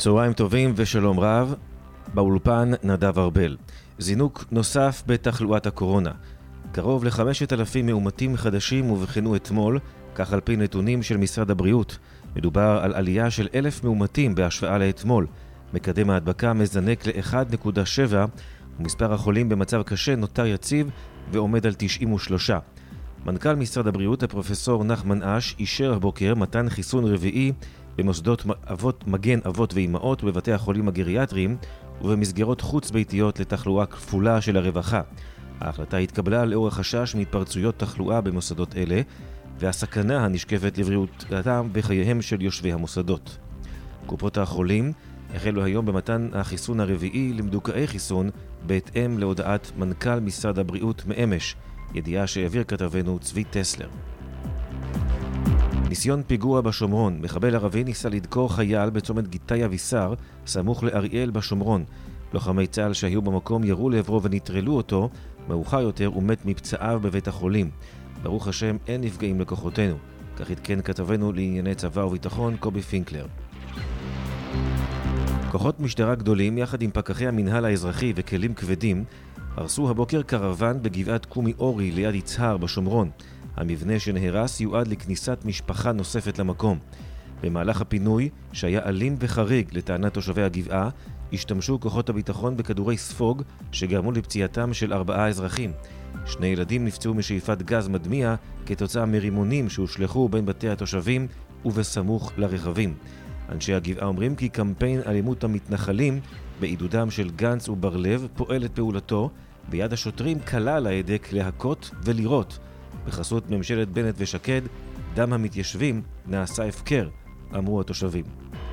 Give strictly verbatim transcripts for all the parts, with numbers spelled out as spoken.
צהריים טובים ושלום רב. באולפן נדב ארבל. זינוק נוסף בתחלואת הקורונה. קרוב ל-חמשת אלפים מאומתים חדשים ובחנו אתמול, כך על פי נתונים של משרד הבריאות. מדובר על עלייה של אלף מאומתים בהשוואה לאתמול. מקדם ההדבקה מזנק ל-אחת נקודה שבע, ומספר החולים במצב קשה נותר יציב ועומד על תשעים ושלוש. מנכ"ל משרד הבריאות, הפרופסור נחמן אש, אישר הבוקר מתן חיסון רביעי במוסדות אבות, מגן אבות ואימהות ובבתי החולים הגריאטריים ובמסגרות חוץ ביתיות לתחלואה כפולה של הרווחה. ההחלטה התקבלה לאור החשש מהתפרצויות תחלואה במוסדות אלה והסכנה הנשקפת לבריאותם וחייהם של יושבי המוסדות. קופות החולים החלו היום במתן החיסון הרביעי למדוכאי חיסון בהתאם להודעת מנכ"ל משרד הבריאות מאמש, ידיעה שהעביר כתבנו צבי טסלר. ניסיון פיגוע בשומרון. מחבל ערבי ניסה לדקור חייל בצומת גיטאי אבישר, סמוך לאריאל בשומרון. לוחמי צה"ל שהיו במקום ירו לעברו ונטרלו אותו, מאוחר יותר הוא מת מפצעיו בבית החולים. ברוך השם אין נפגעים לכוחותינו. כך התקן כתבנו לענייני צבא וביטחון קובי פינקלר. כוחות משטרה גדולים יחד עם פקחי המנהל האזרחי וכלים כבדים הרסו הבוקר קרוון בגבעת קומי אורי ליד יצהר בשומרון. המבנה שנהרס יועד לכניסת משפחה נוספת למקום. במהלך הפינוי, שהיה אלים וחריג לטענת תושבי הגבעה, השתמשו כוחות הביטחון בכדורי ספוג שגרמו לפציעתם של ארבעה אזרחים. שני ילדים נפצעו משאיפת גז מדמיע כתוצאה מרימונים שהושלחו בין בתי התושבים ובסמוך לרכבים. אנשי הגבעה אומרים כי קמפיין אלימות המתנחלים בעידודם של גנץ וברלב פועל את פעולתו, ביד השוטרים קלה על ההדק להכות ולירות. בחסות ממשלת בנט ושקד, דם המתיישבים נעשה הפקר, אמרו התושבים.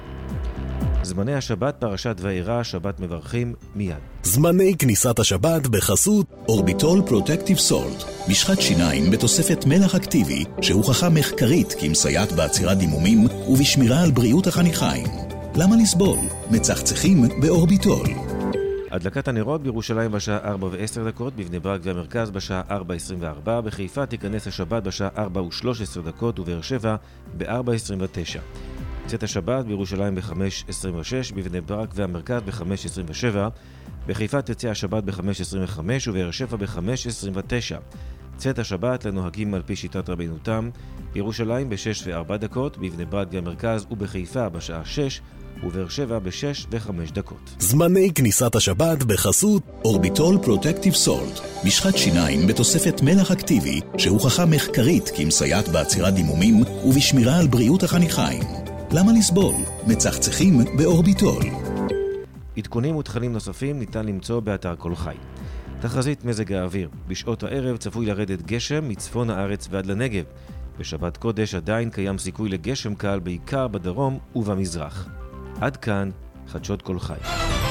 זמני השבת פרשת ואירע, שבת מברכים מיד. זמני כניסת השבת בחסות אורביטול פרוטקטיב סולט, משחת שיניים בתוספת מלח אקטיבי שהוכחה מחקרית כמסייעת בעצירת דימומים ובשמירה על בריאות החניכיים. למה לסבול? מצחצחים באורביטול. הדלקת הנרות בירושלים בשעה ארבע ועשר דקות, בבני ברק והמרכז בשעה ארבע עשרים וארבע, בחיפה תיכנס השבת בשעה ארבע ושלוש עשרה דקות ובאר שבע ב-ארבע עשרים ותשע. צאת השבת בירושלים ב-חמש עשרים ושש, בבני ברק והמרכז ב-חמש עשרים ושבע, בחיפה תצא השבת ב-חמש עשרים וחמש ובאר שבע ב-חמש עשרים ותשע. צאת השבת לנוהגים על פי שיטת רבנו תם, בירושלים ב-שש וארבע דקות, בבני ברק והמרכז ובחיפה בשעה שש, ובאר שבע ב-שש וחמש דקות. זמני כניסת השבת בחסות אורביטול פרוטקטיב סולט, משחת שיניים בתוספת מלח אקטיבי שהוכחה מחקרית כמסייעת בעצירת דימומים ובשמירה על בריאות החניכיים. למה לסבול? מצחצחים באורביטול. עדכונים ותכנים נוספים ניתן למצוא באתר כל חי. תחזית מזג האוויר. בשעות הערב צפוי לרדת גשם מצפון הארץ ועד לנגב. בשבת קודש עדיין קיים סיכוי לגשם קל בעיקר בדרום ובמזרח. עד כאן חדשות כל חי.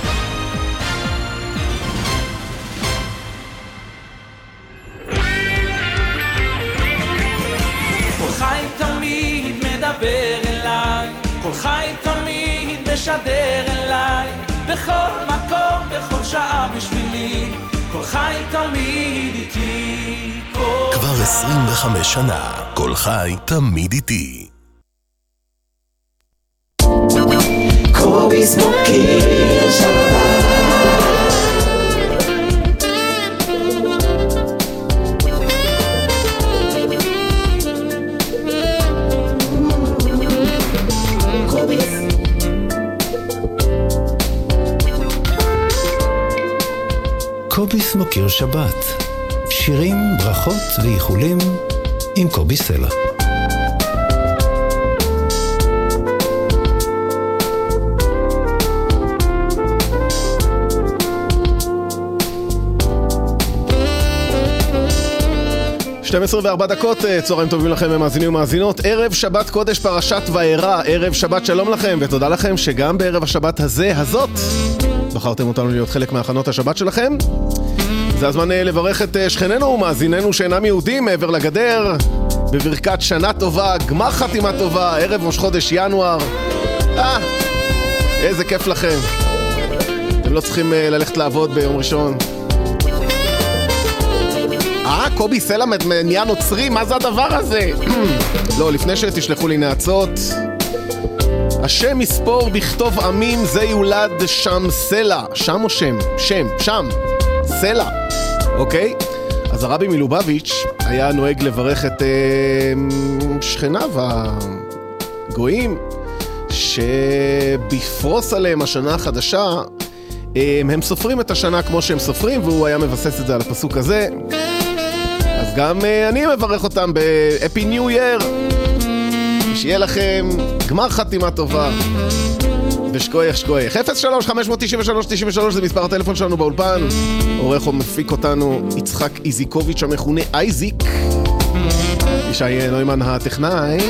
כל חי תמיד מדבר אליי, כל חי תמיד משדר אליי, בכל מקום, בכל שעה בשבילי, כל חי תמיד איתי. כבר עשרים וחמש שנה, כל חי תמיד איתי. קוביס מוקיר שבת. קוביס מוקיר שבת. שירים, ברכות ואיחולים עם קובי סלע. שתים עשרה וארבע דקות, צהריים טובים לכם ומאזינים ומאזינות. ערב שבת קודש פרשת ואירע, ערב שבת שלום לכם, ותודה לכם שגם בערב השבת הזה, הזאת, בחרתם אותנו להיות חלק מהכנות השבת שלכם. זה הזמן לברך את שכנינו ומאזיננו שאינם יהודים מעבר לגדר, בברכת שנה טובה, גמר חתימה טובה, ערב ראש חודש ינואר. אה, איזה כיף לכם. אתם לא צריכים ללכת לעבוד ביום ראשון. אה, קובי סלע נהיה נוצרי, מה זה הדבר הזה? לא, לפני שתשלחו לי נעצות, השם מספור בכתוב עמים, זה יולד שם סלע. שם או שם? שם, שם. סלע. אוקיי? אז הרבי מלובביץ' היה נוהג לברך את אה, שכניו הגויים, שבפרוס עליהם השנה החדשה, אה, הם סופרים את השנה כמו שהם סופרים, והוא היה מבסס את זה על הפסוק הזה. אז גם אה, אני מברך אותם ב-Happy New Year. שיהיה לכם גמר חתימה טובה. ושכוייך שכוייך. אפס שלוש חמש תשע שלוש תשע שלוש זה מספר הטלפון שלנו באולפן. עורך ומפיק אותנו יצחק איזיקוביץ' המכונה אייזיק. ישי נוימן הטכנאי.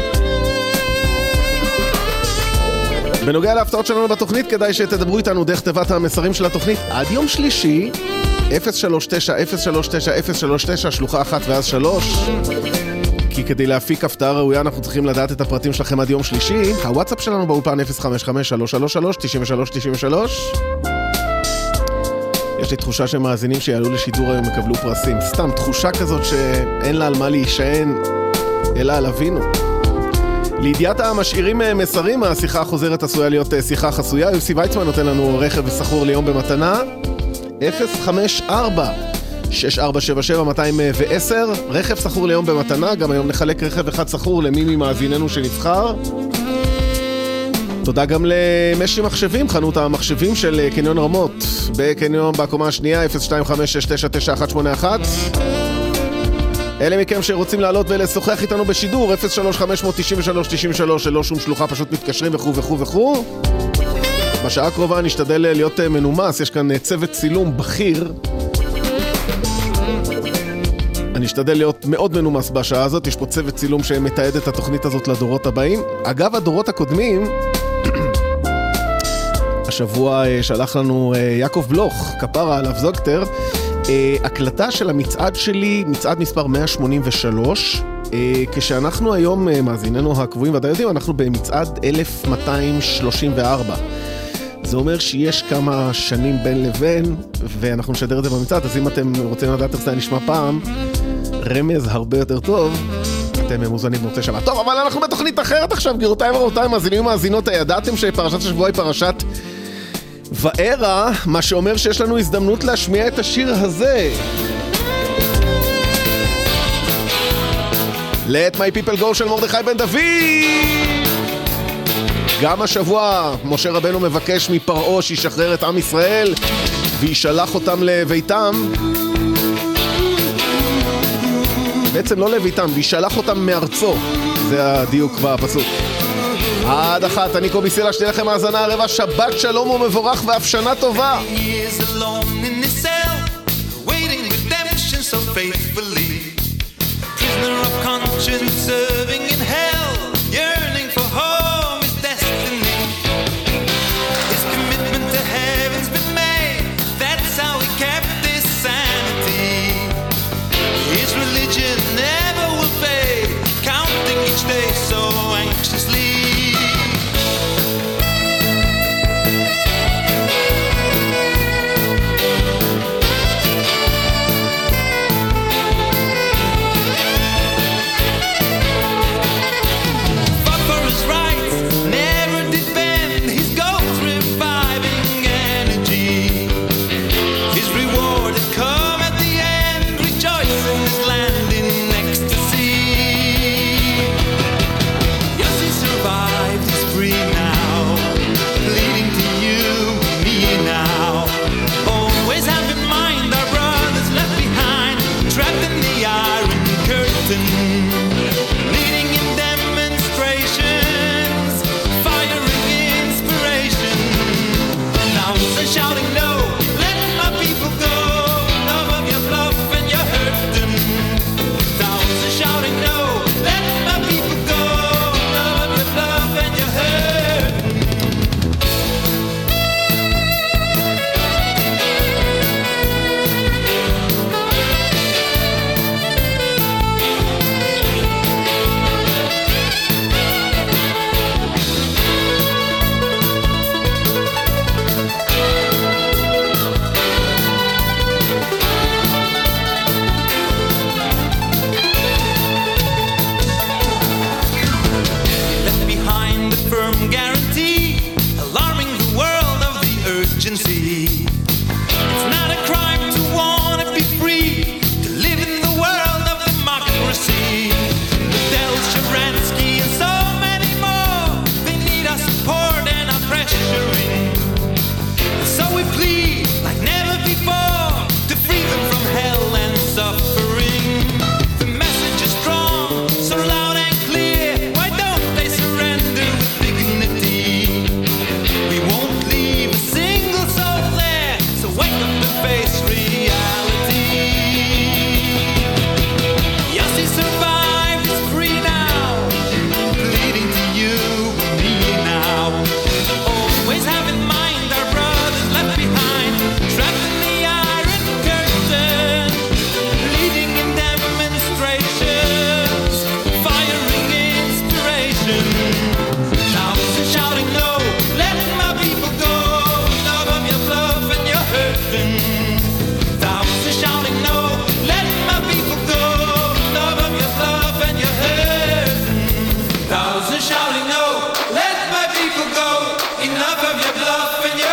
בנוגע להפתעות שלנו בתוכנית, כדאי שתדברו איתנו דרך תיבת המסרים של התוכנית עד יום שלישי. אפס שלוש תשע אפס שלוש תשע אפס שלוש תשע שלוחה אחת ואז שלוש. כי כדי להפיק הפתעה ראויה אנחנו צריכים לדעת את הפרטים שלכם עד יום שלישי. הוואטסאפ שלנו באולפן אפס חמש חמש שלוש שלוש שלוש תשע שלוש תשע שלוש. יש לי תחושה שמאזינים שיעלו לשידור היום יקבלו פרסים. סתם תחושה כזאת שאין לה על מה להישען, אלא על אבינו. לידיעת המשאירים מסרים, השיחה החוזרת עשויה להיות שיחה חסויה. יוסי ויצמן נותן לנו רכב סחור ליום במתנה. אפס חמש ארבע שש ארבע שבע שבע מאתיים ועשר, רכב סחור ליום במתנה. גם היום נחלק רכב אחד סחור למי ממאזיננו שנבחר. תודה גם למשי מחשבים, חנות המחשבים של קניון רמות בקניון בקומה השנייה. אפס שתיים חמש שש תשע תשע אחת שמונה אחת. אלה מכם שרוצים לעלות ולשוחח איתנו בשידור, אפס שלוש חמש תשע שלוש תשע שלוש, ללא שום שלוחה, פשוט מתקשרים וכו' וכו' וכו'. בשעה הקרובה נשתדל להיות מנומס, יש כאן צוות צילום בכיר. אני אשתדל להיות מאוד מנומס בשעה הזאת. יש פה צוות צילום שמתעד את התוכנית הזאת לדורות הבאים. אגב, הדורות הקודמים, השבוע שלח לנו יעקב בלוך, כפרה עליו זוגטר, הקלטה של המצעד שלי, מצעד מספר מאה שמונים ושלוש, כשאנחנו היום, מאזיננו הקבועים ודאי יודעים, אנחנו במצעד אלף מאתיים שלושים וארבע. זה אומר שיש כמה שנים בין לבין, ואנחנו נשדר את זה במצעד, אז אם אתם רוצים לדעת איך זה נשמע פעם, רמז הרבה יותר טוב, אתם מוזמנים במוצאי שבת. טוב, אבל אנחנו בתוכנית אחרת עכשיו, גבירותיי ורבותיי, מאזינים ומאזינות, הידעתם שפרשת השבוע היא פרשת וארא, מה שאומר שיש לנו הזדמנות להשמיע את השיר הזה. Let my people go של מרדכי בן דוד. גם השבוע משה רבנו מבקש מפרעה שישחרר את עם ישראל וישלח אותם לביתם. בעצם לא לביתם, וישלח אותם מארצו. זה הדיוק בפסוק. עד אחת, אני קובי סלע, שתהיה לכם האזנה הרבה, שבת שלום ומבורך ואף שנה טובה.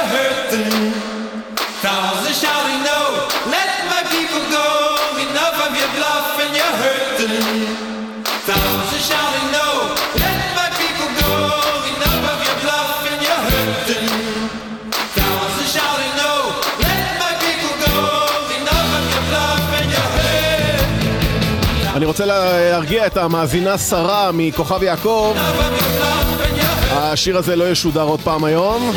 hurting. Thousands shouting no, let my people go. Enough of your bluff and your hurting. Thousands shouting no, let my people go. Enough of your bluff and your hurting. Thousands shouting no, let my people go. Enough of your bluff and your hurting. אני רוצה להרגיע את המאזינה שרה מכוכב יעקב. השיר הזה לא ישודר עוד פעם היום.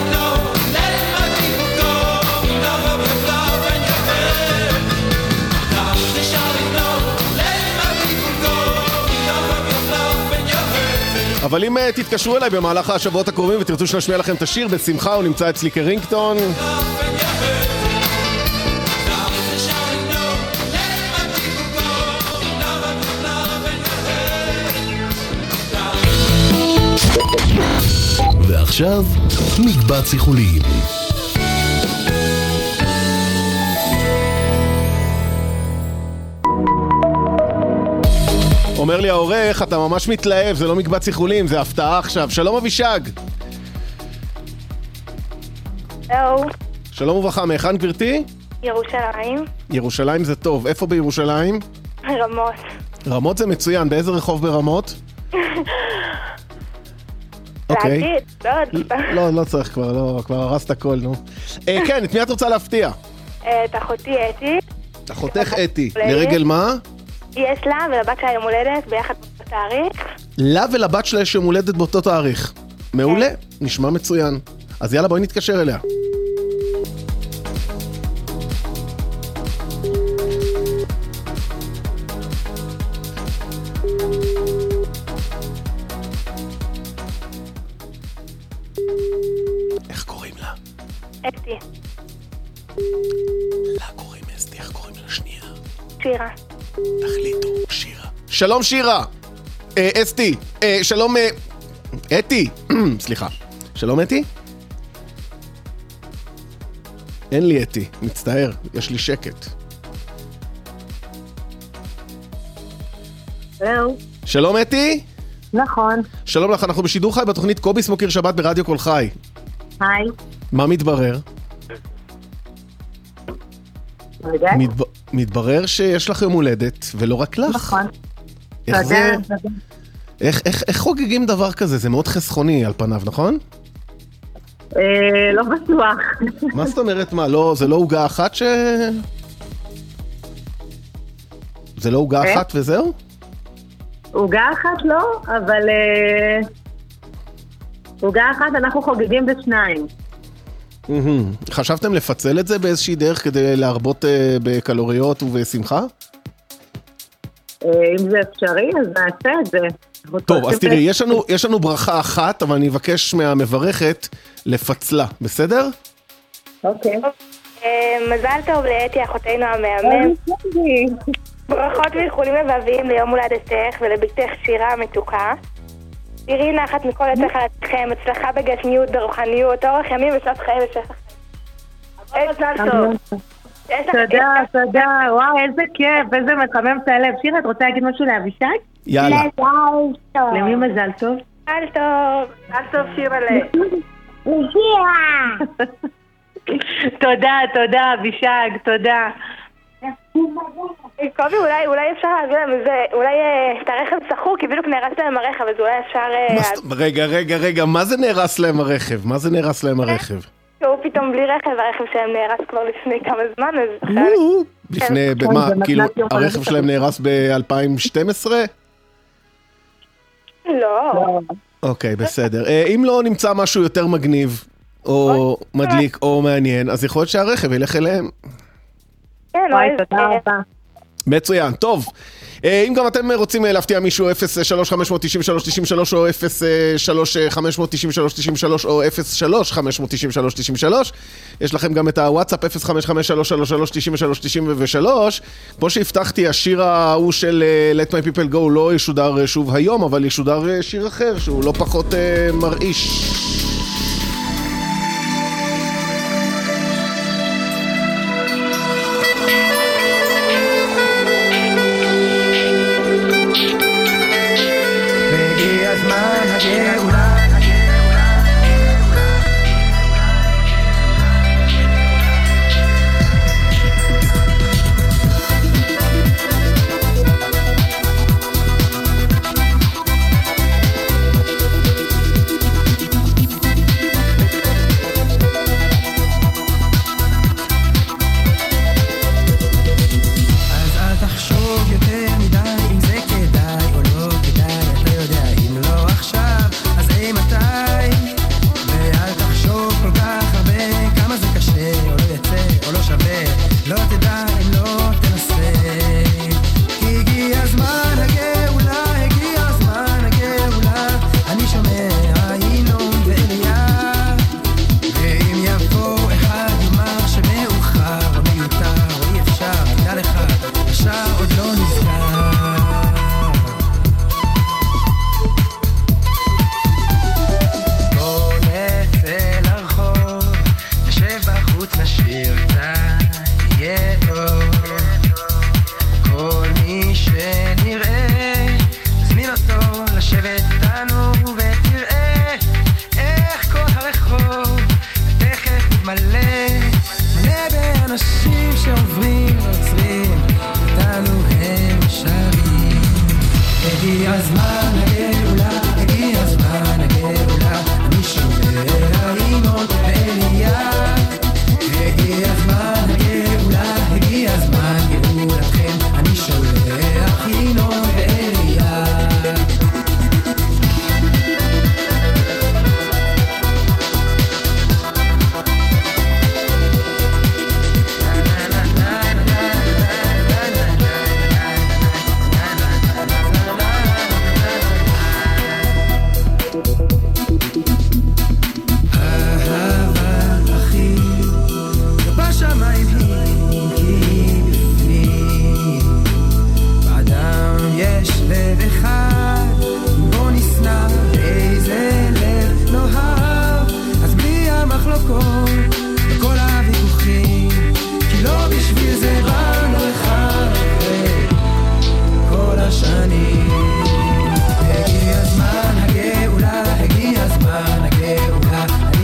אבל אם תתקשרו אליי במהלך השבועות הקרובים ותרצו שנשמיע לכם את השיר, בשמחה הוא נמצא אצלי כרינגטון. ועכשיו, מקבץ איחולים. אומר לי העורך, אתה ממש מתלהב, זה לא מקבץ איחולים, זה הפתעה עכשיו. שלום אבישג. הלו. שלום וברכה, מהיכן גברתי? ירושלים. ירושלים זה טוב, איפה בירושלים? רמות. רמות זה מצוין, באיזה רחוב ברמות? אוקיי. להגיד? לא, לא צריך כבר, לא, כבר הרסת הכל, נו. כן, את מי את רוצה להפתיע? את אחותי אתי. אחותך אתי, לרגל מה? יש לה ולבת שלה יום הולדת ביחד בתאריך. לה ולבת שלה יש יום הולדת באותו תאריך. מעולה, נשמע מצוין. אז יאללה, בואי נתקשר אליה. איך קוראים לה? אתי. לה קוראים אסתי, איך קוראים לה שנייה? שירה. תחליטו, שירה. שלום שירה. אה, אסתי. אה, שלום... אה, אתי. סליחה. שלום אתי? אין לי אתי, מצטער, יש לי שקט. הלו. שלום אתי? נכון. שלום לך, אנחנו בשידור חי בתוכנית קוביס מוקיר שבת ברדיו כל חי. היי. מה מתברר? מתב... מתברר שיש לך יום הולדת, ולא רק לך. נכון. איך זה... איך, איך, איך חוגגים דבר כזה? זה מאוד חסכוני על פניו, נכון? אה, לא בטוח. מה זאת אומרת? מה, לא, זה לא הוגה אחת ש... זה לא הוגה אחת וזהו? הוגה אחת לא, אבל... הוגה אחת אנחנו חוגגים בשניים. חשבתם לפצל את זה באיזושהי דרך כדי להרבות בקלוריות ובשמחה? אם זה אפשרי, אז נעשה את זה. טוב, אז תראי, יש לנו, יש לנו ברכה אחת, אבל אני אבקש מהמברכת לפצלה, בסדר? אוקיי. מזל טוב לאתי אחותינו המאמן. ברכות ואיחולים לבביים ליום הולדתך ולביתך שירה המתוקה. תראי נחת מכל עצמך לעצמכם, הצלחה בגשמיות, ברוחניות, אורך ימים ושנות חיים ושפח חיים. מזל טוב. תודה, תודה, וואו, איזה כיף, איזה מחמם את הלב. שירה, את רוצה להגיד משהו לאבישג? יאללה. למי מזל טוב? מזל טוב, מזל טוב שירה ל... תודה, תודה, אבישג, תודה. קובי, אולי, אולי אפשר להביא להם איזה, אולי את הרכב שחור, כי בדיוק נהרס להם הרכב, אז אולי אפשר... רגע, רגע, רגע, מה זה נהרס להם הרכב? מה זה נהרס להם הרכב? שהוא פתאום בלי רכב, הרכב שלהם נהרס כבר לפני כמה זמן, אז... לפני, מה, כאילו, הרכב שלהם נהרס ב-אלפיים ושתים עשרה? לא. אוקיי, בסדר. אם לא נמצא משהו יותר מגניב, או מדליק, או מעניין, אז יכול להיות שהרכב ילך אליהם. כן, וואי, תודה רבה. מצוין, טוב. אם גם אתם רוצים להפתיע מישהו, אפס שלוש חמש תשע שלוש תשע שלוש או אפס שלוש חמש תשע שלוש תשע שלוש או אפס שלוש חמש תשע שלוש תשע שלוש, יש לכם גם את הוואטסאפ אפס חמש חמש שלוש שלוש שלוש תשע שלוש תשע שלוש. כמו שהבטחתי, השיר ההוא של Let My People Go לא ישודר שוב היום, אבל ישודר שיר אחר שהוא לא פחות מרעיש.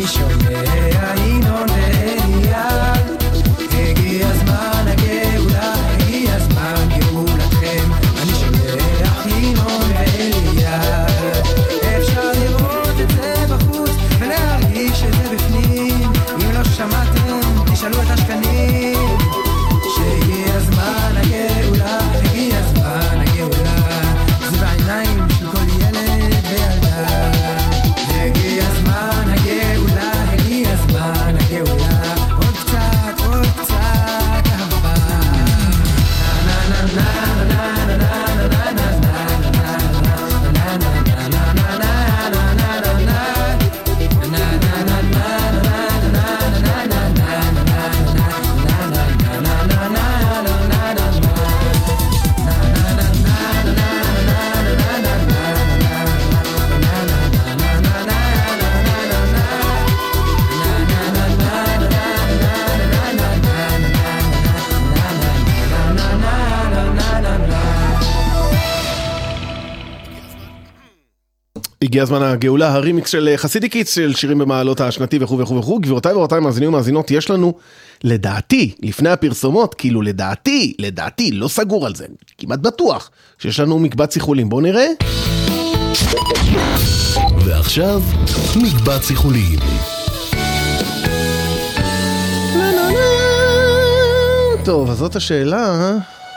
אני שומע ינון ואליהו, הגיע הזמן הגאולה, הגיע הזמן גאולתכם, אני שומע ינון ואליהו, אפשר לראות את זה בחוץ ולהרגיש את זה בפנים, אם לא שמעתם תשאלו את השכנים, שהגיע הזמן הגאולה, הגיע הזמן הגאולה, זה בעיניים של כל ילד וילדה, הגיע הזמן הגאולה, הגיע הזמן הגאולה, עוד קצת, עוד קצת אהבה, נה נה נה נה נה נה נה נה הגיע הזמן הגאולה, הרימיקס של חסידי קיטס, של שירים במעלות השנתי וכו' וכו' וכו'. גבירותיי ורבותיי, מאזינים ומאזינות, יש לנו, לדעתי, לפני הפרסומות, כאילו לדעתי, לדעתי, לא סגור על זה, כמעט בטוח, שיש לנו מקבץ איחולים. בואו נראה. ועכשיו, מקבץ איחולים. טוב, אז זאת השאלה.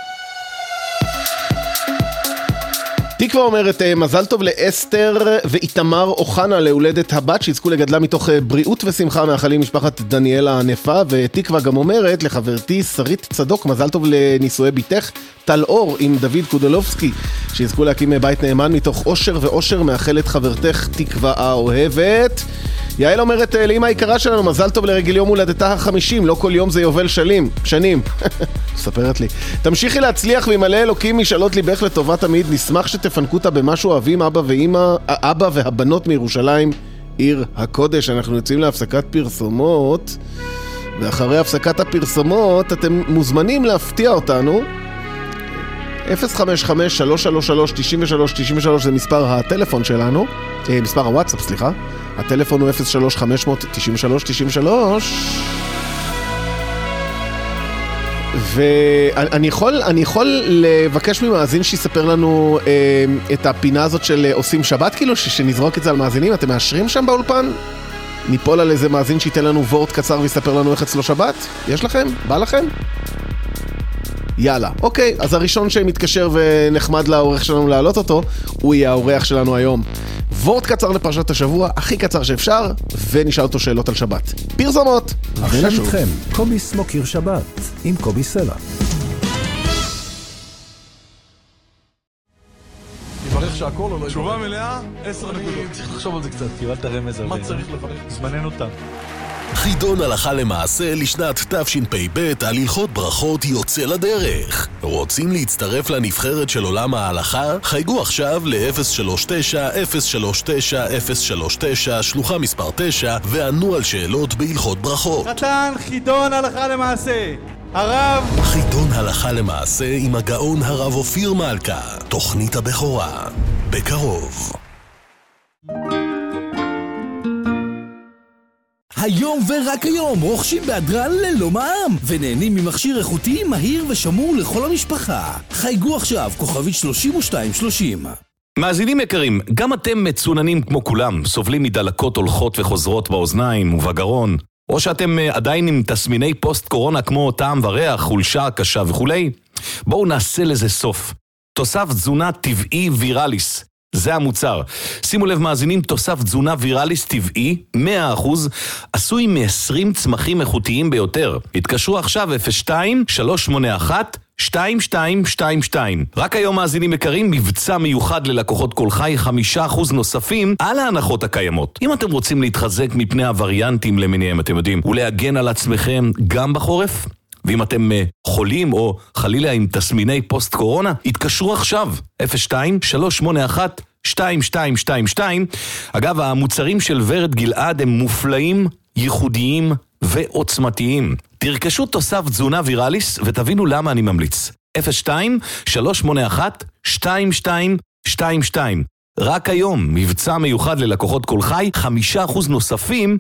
תקווה אומרת, מזל טוב לאסתר ואיתמר אוחנה להולדת הבת, שיזכו לגדלה מתוך בריאות ושמחה, מאחלים משפחת דניאלה הענפה. ותקווה גם אומרת לחברתי שרית צדוק, מזל טוב לנישואי ביתך טל אור עם דוד קודולובסקי, שיזכו להקים בית נאמן מתוך אושר ואושר, מאחלת חברתך תקווה האוהבת. יעל אומרת לאמא היקרה שלנו, מזל טוב לרגל יום הולדתה החמישים, לא כל יום זה יובל שלים, שנים. ספרת לי. תמשיכי להצליח וימלא אלוקים משאלות ליבך לטובה תמיד, נשמח שתפנקו אותה במשהו אוהבים, אבא ואמא, אבא והבנות מירושלים, עיר הקודש. אנחנו יוצאים להפסקת פרסומות, ואחרי הפסקת הפרסומות אתם מוזמנים להפתיע אותנו. אפס חמש חמש שלוש שלוש שלוש תשעים ושלוש תשעים ושלוש זה מספר הטלפון שלנו, אה, מספר הוואטסאפ, סליחה. הטלפון הוא אפס שלוש חמש תשעים ושלוש תשעים ושלוש. ואני יכול, אני יכול לבקש ממאזין שיספר לנו אה, את הפינה הזאת של עושים שבת, כאילו, ש- שנזרוק את זה על מאזינים. אתם מאשרים שם באולפן? ניפול על איזה מאזין שייתן לנו וורט קצר ויספר לנו איך אצלו שבת? יש לכם? בא לכם? יאללה, אוקיי, אז הראשון שמתקשר ונחמד לעורך שלנו להעלות אותו, הוא יהיה העורך שלנו היום. וורט קצר לפרשת השבוע, הכי קצר שאפשר, ונשאל אותו שאלות על שבת. פרסומות! עכשיו איתכם, קובי סמוקר שבת, עם קובי סלע. תברך שהכל או לא? תשובה מלאה, עשר נקודות. צריך לחשוב על זה קצת, קיבל את הרמז. מה צריך לברך? זמננו תם. חידון הלכה למעשה לשנת תשפ"ב על הלכות ברכות יוצא לדרך. רוצים להצטרף לנבחרת של עולם ההלכה? חייגו עכשיו ל-אפס שלוש תשע אפס שלוש תשע אפס שלוש תשע שלוחה מספר תשע וענו על שאלות בהלכות ברכות. חתן חידון הלכה למעשה, הרב חידון הלכה למעשה עם הגאון הרב אופיר מלכה, תוכנית הבכורה, בקרוב. היום ורק היום רוכשים בהדרן ללא מע"מ ונהנים ממכשיר איכותי, מהיר ושמור לכל המשפחה. חייגו עכשיו, כוכבית שלושים ושתיים שלושים. מאזינים יקרים, גם אתם מצוננים כמו כולם, סובלים מדלקות הולכות וחוזרות באוזניים ובגרון, או שאתם עדיין עם תסמיני פוסט קורונה כמו טעם וריח, חולשה קשה וכולי? בואו נעשה לזה סוף. תוסף תזונה טבעי ויראליס. זה המוצר. שימו לב מאזינים, תוסף תזונה ויראליס טבעי, מאה אחוז, עשוי מ-עשרים צמחים איכותיים ביותר. התקשרו עכשיו אפס שתיים שלוש שמונה אחת שתיים שתיים שתיים שתיים. רק היום מאזינים יקרים, מבצע מיוחד ללקוחות כל חי, חמישה אחוז נוספים על ההנחות הקיימות. אם אתם רוצים להתחזק מפני הווריאנטים למיניהם, אתם יודעים, ולהגן על עצמכם גם בחורף, ואם אתם חולים או חלילה עם תסמיני פוסט קורונה, התקשרו עכשיו, אפס שתיים שלוש שמונה אחת שתיים שתיים שתיים שתיים. אגב, המוצרים של ורד גלעד הם מופלאים, ייחודיים ועוצמתיים. תרכשו תוסף תזונה ויראליס ותבינו למה אני ממליץ. אפס שתיים שלוש שמונה אחת שתיים שתיים שתיים שתיים. רק היום, מבצע מיוחד ללקוחות כל חי, חמישה אחוז נוספים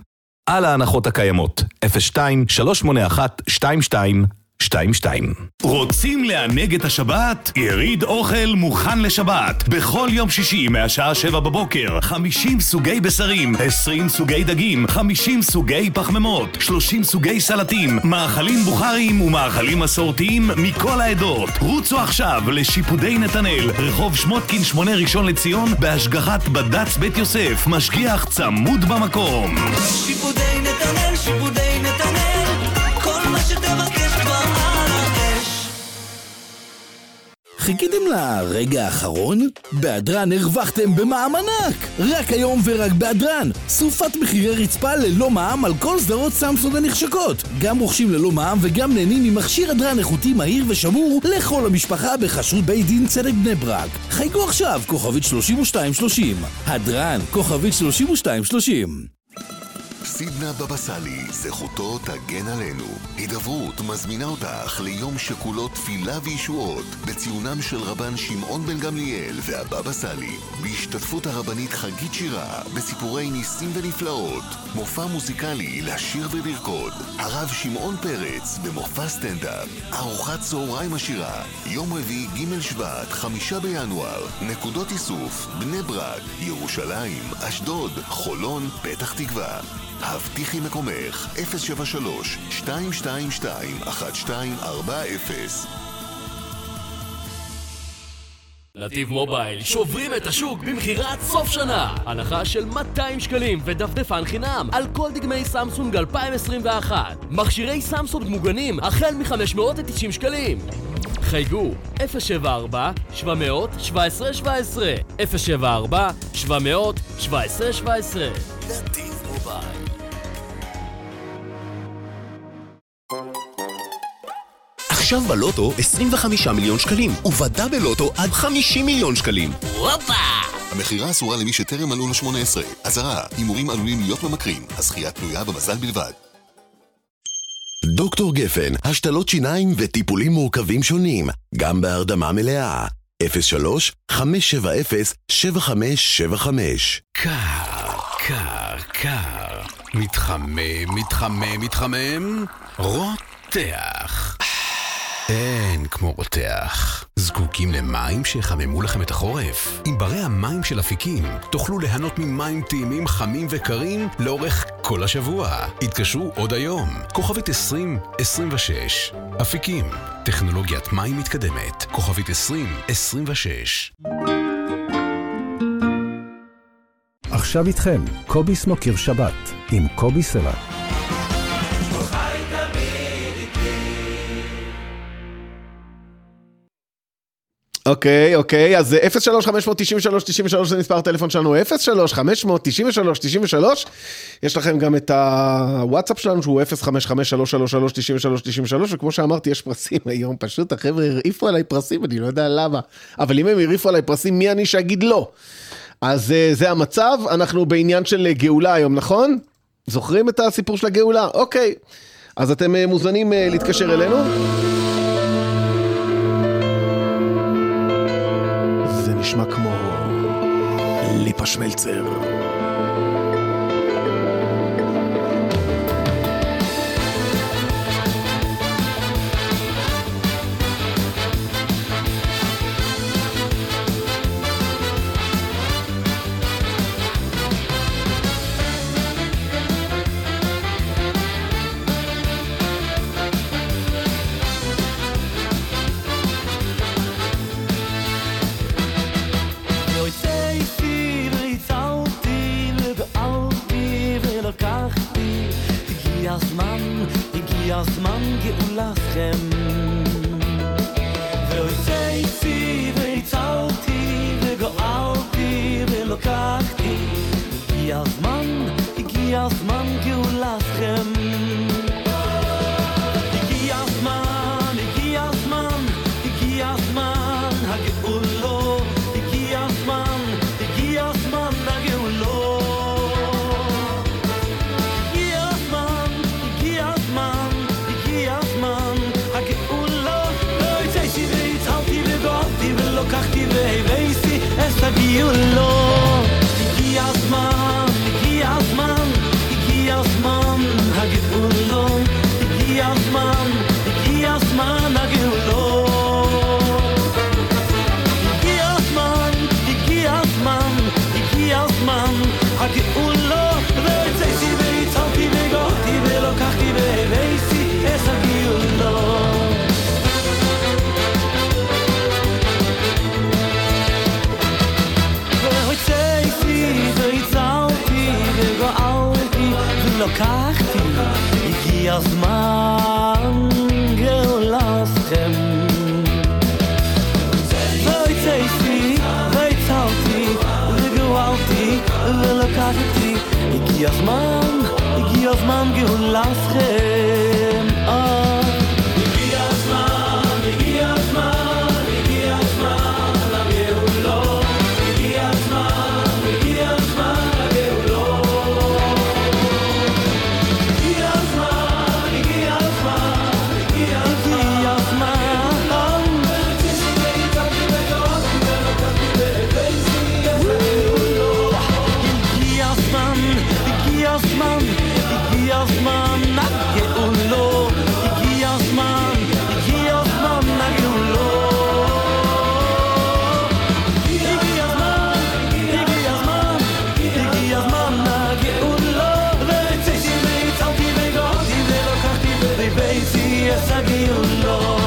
על ההנחות הקיימות. אפס שתיים שלוש שמונה אחת שתיים שתיים שתיים שתיים. רוצים לענג את השבת? יריד אוכל מוכן לשבת. בכל יום שישי מהשעה שבע בבוקר, חמישים סוגי בשרים, עשרים סוגי דגים, חמישים סוגי פחמימות, שלושים סוגי סלטים, מאכלים בוכריים ומאכלים מסורתיים מכל העדות. רוצו עכשיו לשיפודי נתנאל, רחוב שמותקין שמונה ראשון לציון, בהשגחת בד"ץ בית יוסף, משגיח צמוד במקום. שיפודי נתנאל, שיפודי נתנאל, כל מה שתבקש כבר על האש. חיכיתם לרגע האחרון? באדרן הרווחתם במע"מ ענק! רק היום ורק באדרן! סופת מחירי רצפה ללא מע"מ על כל סדרות סמסונג הנחשקות. גם רוכשים ללא מע"מ וגם נהנים ממכשיר אדרן איכותי מהיר ושמור לכל המשפחה בחסות בית דין צדק בני ברק. חייגו עכשיו כוכבית שלושים ושתיים שלושים. אדרן כוכבית שלושים ושתיים שלושים. סידנה בבא סאלי, זכותו תגן עלינו. הידברות מזמינה אותך ליום שכולו תפילה וישועות בציונם של רבן שמעון בן גמליאל והבבא סאלי, בהשתתפות הרבנית חגית שירה בסיפורי ניסים ונפלאות, מופע מוזיקלי לשיר ולרקוד, הרב שמעון פרץ במופע סטנדאפ, ארוחת צהריים עשירה, יום רביעי ג' שבט, חמישה בינואר, נקודות איסוף, בני ברק, ירושלים, אשדוד, חולון, פתח תקווה. הבטיחי מקומך, אפס שבע שלוש שתיים שתיים שתיים אחת שתיים ארבע אפס. נתיב מובייל שוברים את השוק במחירת סוף שנה. הנחה של מאתיים שקלים ודפדפן חינם על כל דגמי סמסונג אלפיים עשרים ואחת. מכשירי סמסונג מוגנים החל מ-חמש מאות ותשעים שקלים. חייגו אפס שבע ארבע שבע שבע עשרה שבע עשרה אפס שבע ארבע שבע שבע עשרה שבע עשרה. נתיב מובייל. עכשיו בלוטו עשרים וחמישה מיליון שקלים, ובדה בלוטו עד חמישים מיליון שקלים. וואפה! המחירה אסורה למי שטרם מלאו לו שמונה עשרה. אזהרה, הימורים עלולים להיות ממכרים, הזכייה תלויה במזל בלבד. דוקטור גפן, השתלות שיניים וטיפולים מורכבים שונים, גם בהרדמה מלאה. אפס שלוש חמש שבע אפס שבע חמש שבע חמש. קר, קר, קר. מתחמם, מתחמם, מתחמם. רותח. אין כמו רותח. זקוקים למים שיחממו לכם את החורף. עם ברי המים של אפיקים תוכלו ליהנות ממים טעימים חמים וקרים לאורך כל השבוע. התקשרו עוד היום. כוכבית עשרים עשרים ושש. אפיקים, טכנולוגיית מים מתקדמת. כוכבית עשרים עשרים ושש. עכשיו איתכם, קובי סמוקר שבת עם קובי סלע. אוקיי, אוקיי, אז אפס שלוש חמש תשע שלוש תשע שלוש זה מספר הטלפון שלנו, אפס שלוש חמש תשע שלוש תשע שלוש. יש לכם גם את הוואטסאפ שלנו שהוא אפס חמש חמש שלוש שלוש שלוש תשע שלוש תשע שלוש, וכמו שאמרתי יש פרסים היום, פשוט החבר'ה הרעיפו עליי פרסים, אני לא יודע למה, אבל אם הם הרעיפו עליי פרסים, מי אני שאגיד לא? אז זה המצב, אנחנו בעניין של גאולה היום, נכון? זוכרים את הסיפור של הגאולה? אוקיי, אז אתם מוזמנים להתקשר אלינו. נשמע כמו ליפה שמלצר. הזמן גאולתכם והוצאתי והצלתי וגאלתי ולוקחתי. הגיע הזמן, הגיע הזמן גאולתכם. הגיע הזמן, הגיע הזמן, הגיע הזמן הגאולו. הגיע הזמן, הגיע הזמן הגאולו. לקחתי והבאתי את הגאולו. הגיע הזמן, הגיע הזמן, הגיע הזמן ולוקחתי, הגיע הזמן גאולתכם. והצאתי, והצלתי, וגאלתי ולקחתי, הגיע הזמן, הגיע הזמן גאולתכם. הגיע הזמן, הגיע הזמן, הגיע הזמן לגאולו, הגיע הזמן, הגיע הזמן לגאולו. הגיע הזמן, הגיע הזמן, הגיע הזמן. הגיע הזמן, הגיע הזמן לגאולו, הגיע הזמן, הגיע הזמן לגאולו. הגיע הזמן, הגיע הזמן, הגיע הזמן לגאולו. והצאתי והצלתי וגאלתי ולקחתי והבאתי את הגאולו.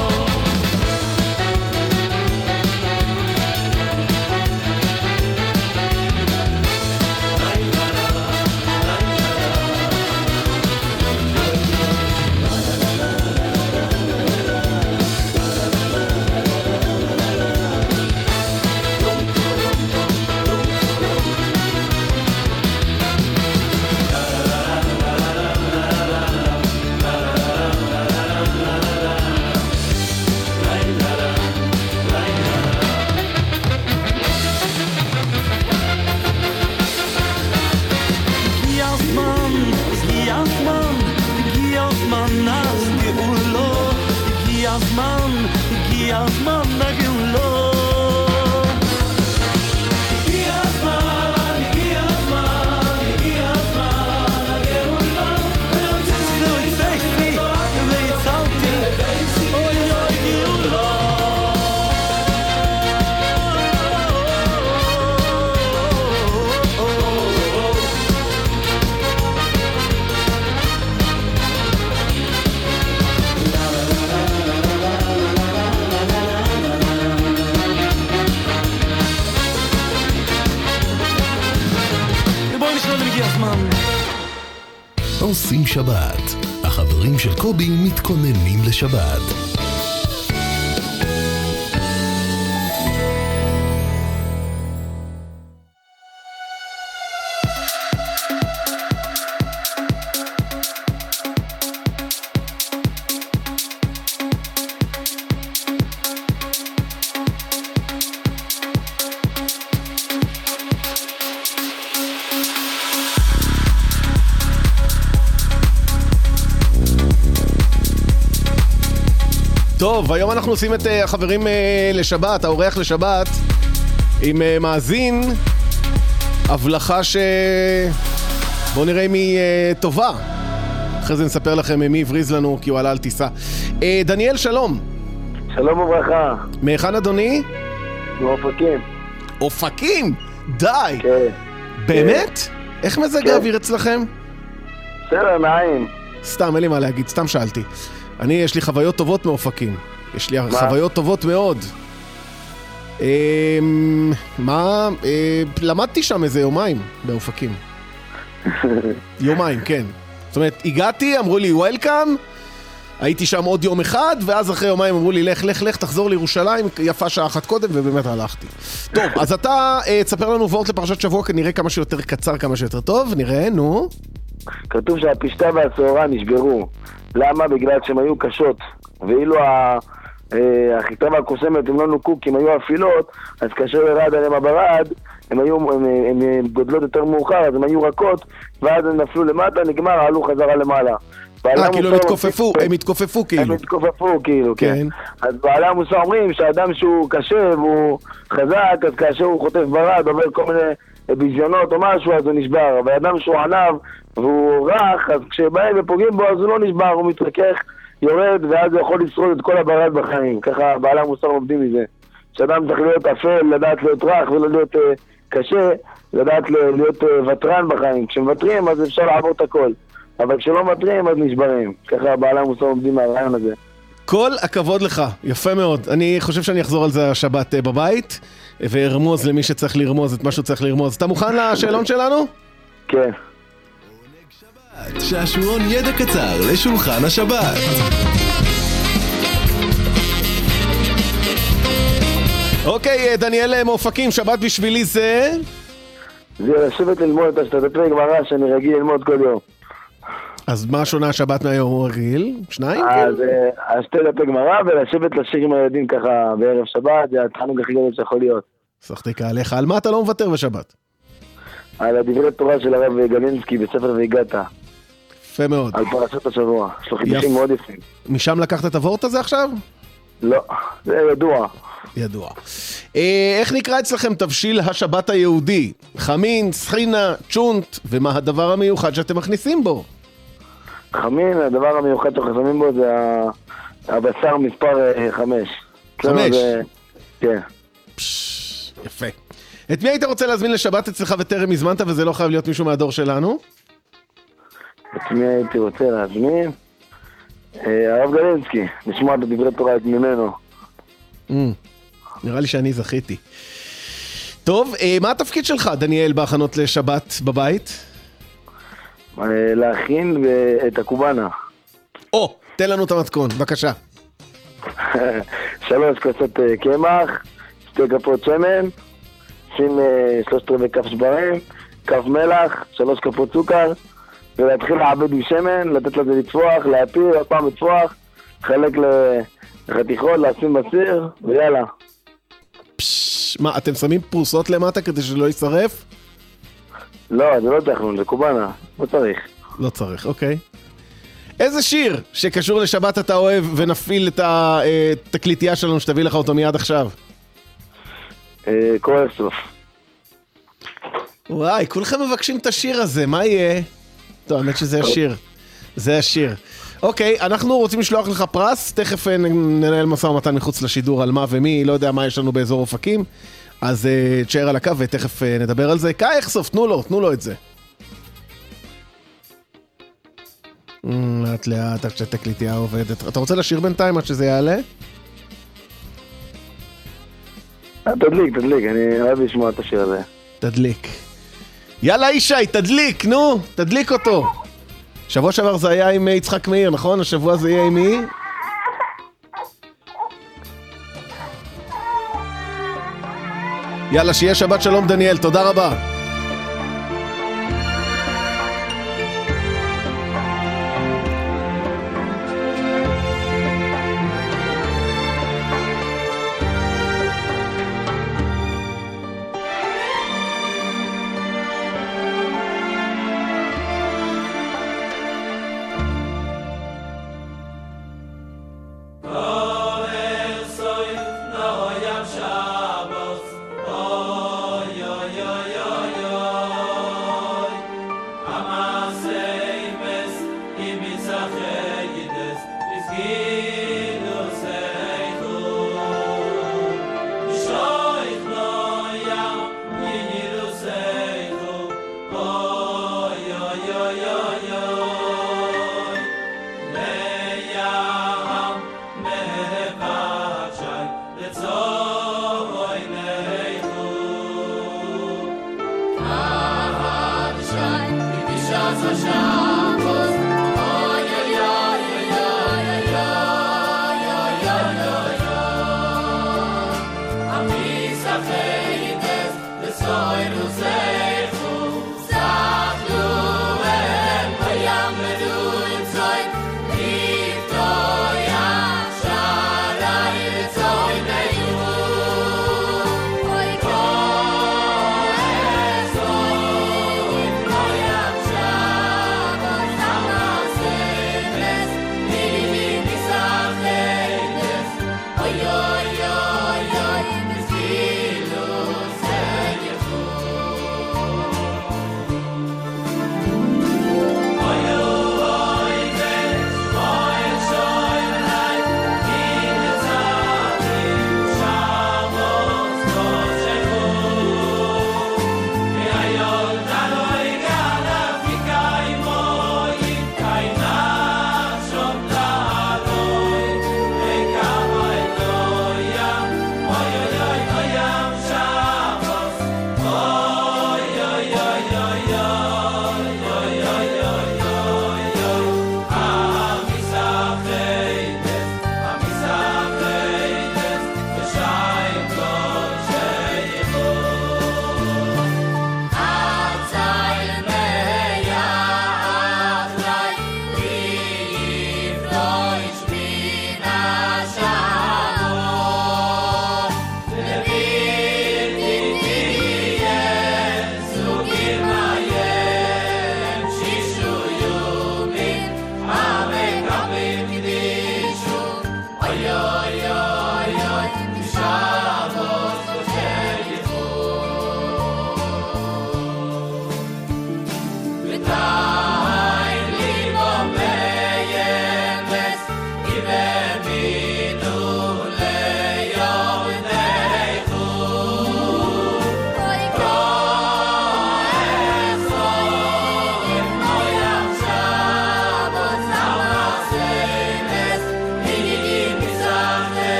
עושים שבת. החברים של קובי מתכוננים לשבת. טוב, היום אנחנו עושים את החברים לשבת, האורח לשבת, עם מאזין, הבלחה ש... בואו נראה אם היא טובה. אחרי זה נספר לכם מי הבריז לנו, כי הוא עלה על טיסה. דניאל, שלום. שלום וברכה. מהיכן אדוני? מאופקים. אופקים? די! כן. באמת? איך מזג האוויר אצלכם? בסדר, נעים. סתם, אין לי מה להגיד, סתם שאלתי. אני, יש לי חוויות טובות מאופקים. יש לי מה? חוויות טובות מאוד. אה, מה? אה, למדתי שם איזה יומיים באופקים. יומיים, כן. זאת אומרת, הגעתי, אמרו לי, וולקאם, הייתי שם עוד יום אחד, ואז אחרי יומיים אמרו לי, לך, לך, לך, תחזור לירושלים, יפה שעה אחת קודם, ובאמת הלכתי. טוב, אז אתה אה, תספר לנו וורט לפרשת שבוע, כנראה כמה שיותר קצר, כמה שיותר טוב, נראה, נו. כתוב שהפשטה והצהרה נשברו. למה? בגלל שהן היו קשות, ואילו החיטה והקוסמת הם לא נוקו, כי הם היו אפילות, אז כאשר ירד עליהם הברד, הם היו, הם, הם, הם גודלות יותר מאוחר, אז הם היו רכות, ואז הם נפלו למטה, נגמר, עלו חזרה למעלה. אה, כאילו הם התכופפו, הם התכופפו כאילו. הם התכופפו כאילו, כן. אז בעלי המוסר אומרים שהאדם שהוא קשה והוא חזק, אז כאשר הוא חוטף ברד, עובר כל מיני ביזיונות או משהו, אז הוא נשבר. אבל האדם שהוא ענב והוא רך, אז כשבאים ופוגעים בו, אז הוא לא נשבר, הוא מתרכך, יורד, ואז הוא יכול לשרוד את כל הברד בחיים. ככה בעלי המוסר עובדים מזה. שאדם צריך להיות אפל, לדעת להיות רך ולא להיות uh, קשה, לדעת להיות uh, וטרן בחיים. כשמוותרים, אז אפשר לעבור את הכל. אבל כשלא מוותרים, אז נשברים. ככה בעלי המוסר עובדים מהרעיון הזה. כל הכבוד לך, יפה מאוד. אני חושב שאני אחזור על זה השבת uh, בבית, וארמוז למי שצריך לרמוז את מה שצריך לרמוז. אתה מוכן לשאלון שלנו? כן. שעשועון ידע קצר לשולחן השבת. אוקיי, דניאל מאופקים, שבת בשבילי זה... זה לשבת ללמוד את השתתפי גמרא שאני רגיל ללמוד כל יום. אז מה שונה השבת מהיום רגיל? שניים? אז שתי דפי גמרא ולשבת לשיר עם הילדים ככה בערב שבת, זה התענוג הכי גדול שיכול להיות. שחתיקה עליך, על מה אתה לא מוותר בשבת? על הדברי תורה של הרב גלינסקי בספר והגעת. יפה מאוד. על פרשת השבוע, יש לו חידושים מאוד יפים. משם לקחת את הוורט הזה עכשיו? לא, זה ידוע. ידוע. איך נקרא אצלכם תבשיל השבת היהודי? חמין, סחינה, צ'ונט, ומה הדבר המיוחד שאתם מכניסים בו? חמין, הדבר המיוחד שאנחנו שמים בו זה הבשר מספר חמש. חמש? כן. יפה. את מי היית רוצה להזמין לשבת אצלך וטרם הזמנת, וזה לא חייב להיות מישהו מהדור שלנו? את מי הייתי רוצה להזמין? הרב גלינסקי, לשמוע את דברי תורה ממנו. נראה לי שאני זכיתי. טוב, מה התפקיד שלך, דניאל, בהכנות לשבת בבית? להכין את הקובנה. או, תן לנו את המתכון, בבקשה. שלוש כוסות קמח, שתי כפות שמן, שים שלושת רבעי כף שברים, כף מלח, שלוש כפות סוכר, ולהתחיל לעבד בשמן, לתת לזה לצפוח, להפיל, עוד פעם לצפוח, חלק לחתיכות, לשים בסיר, ויאללה. מה, אתם שמים פרוסות למטה כדי שלא יישרף? לא, זה לא תכנון, זה קובנה, לא צריך. לא צריך, אוקיי. איזה שיר שקשור לשבת אתה אוהב ונפעיל את התקליטייה שלנו שתביא לך אותו מיד עכשיו? כל הסוף. וואי, כולכם מבקשים את השיר הזה, מה יהיה? טוב, האמת שזה השיר. זה השיר. אוקיי, אנחנו רוצים לשלוח לך פרס, תכף ננהל משא ומתן מחוץ לשידור על מה ומי, לא יודע מה יש לנו באזור אופקים, אז תשאר על הקו ותכף נדבר על זה. קאי, יחשוף, תנו לו, תנו לו את זה. לאט לאט, עד שהתקליטייה עובדת. אתה רוצה לשיר בינתיים עד שזה יעלה? תדליק, תדליק, אני אוהב לשמוע את השיר הזה. תדליק. יאללה אישי, תדליק, נו, תדליק אותו. שבוע שעבר זה היה עם יצחק מאיר, נכון? השבוע זה יהיה עם מי? יאללה, שיהיה שבת שלום דניאל, תודה רבה. Shabbos, oh, yeah, yeah, yeah, yeah, yeah.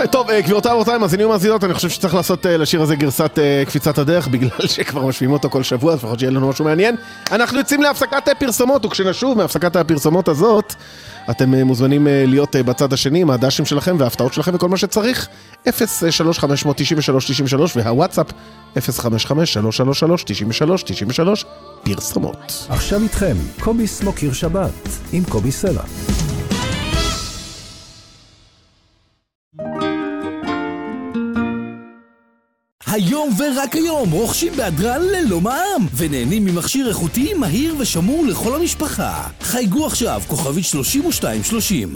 טוב, גבירותיי ורבותיי, מאזינים ומאזינות, אני חושב שצריך לעשות לשיר הזה גרסת קפיצת הדרך, בגלל שכבר משמיעים אותו כל שבוע, לפחות שיהיה לנו משהו מעניין. אנחנו יוצאים להפסקת פרסומות, וכשנשוב מהפסקת הפרסומות הזאת, אתם מוזמנים להיות בצד השני עם הדשים שלכם וההפתעות שלכם וכל מה שצריך. אפס שלוש חמש תשע שלוש תשע שלוש והוואטסאפ אפס חמש חמש שלוש שלוש שלוש תשע שלוש תשע שלוש. פרסומות. עכשיו איתכם, קובי סמוקיר שבת עם קובי סלע. היום ורק היום רוכשים בהדרן ללא מע"מ ונהנים ממכשיר איכותי, מהיר ושמור לכל המשפחה. חייגו עכשיו, כוכבית שלושים ושתיים שלושים.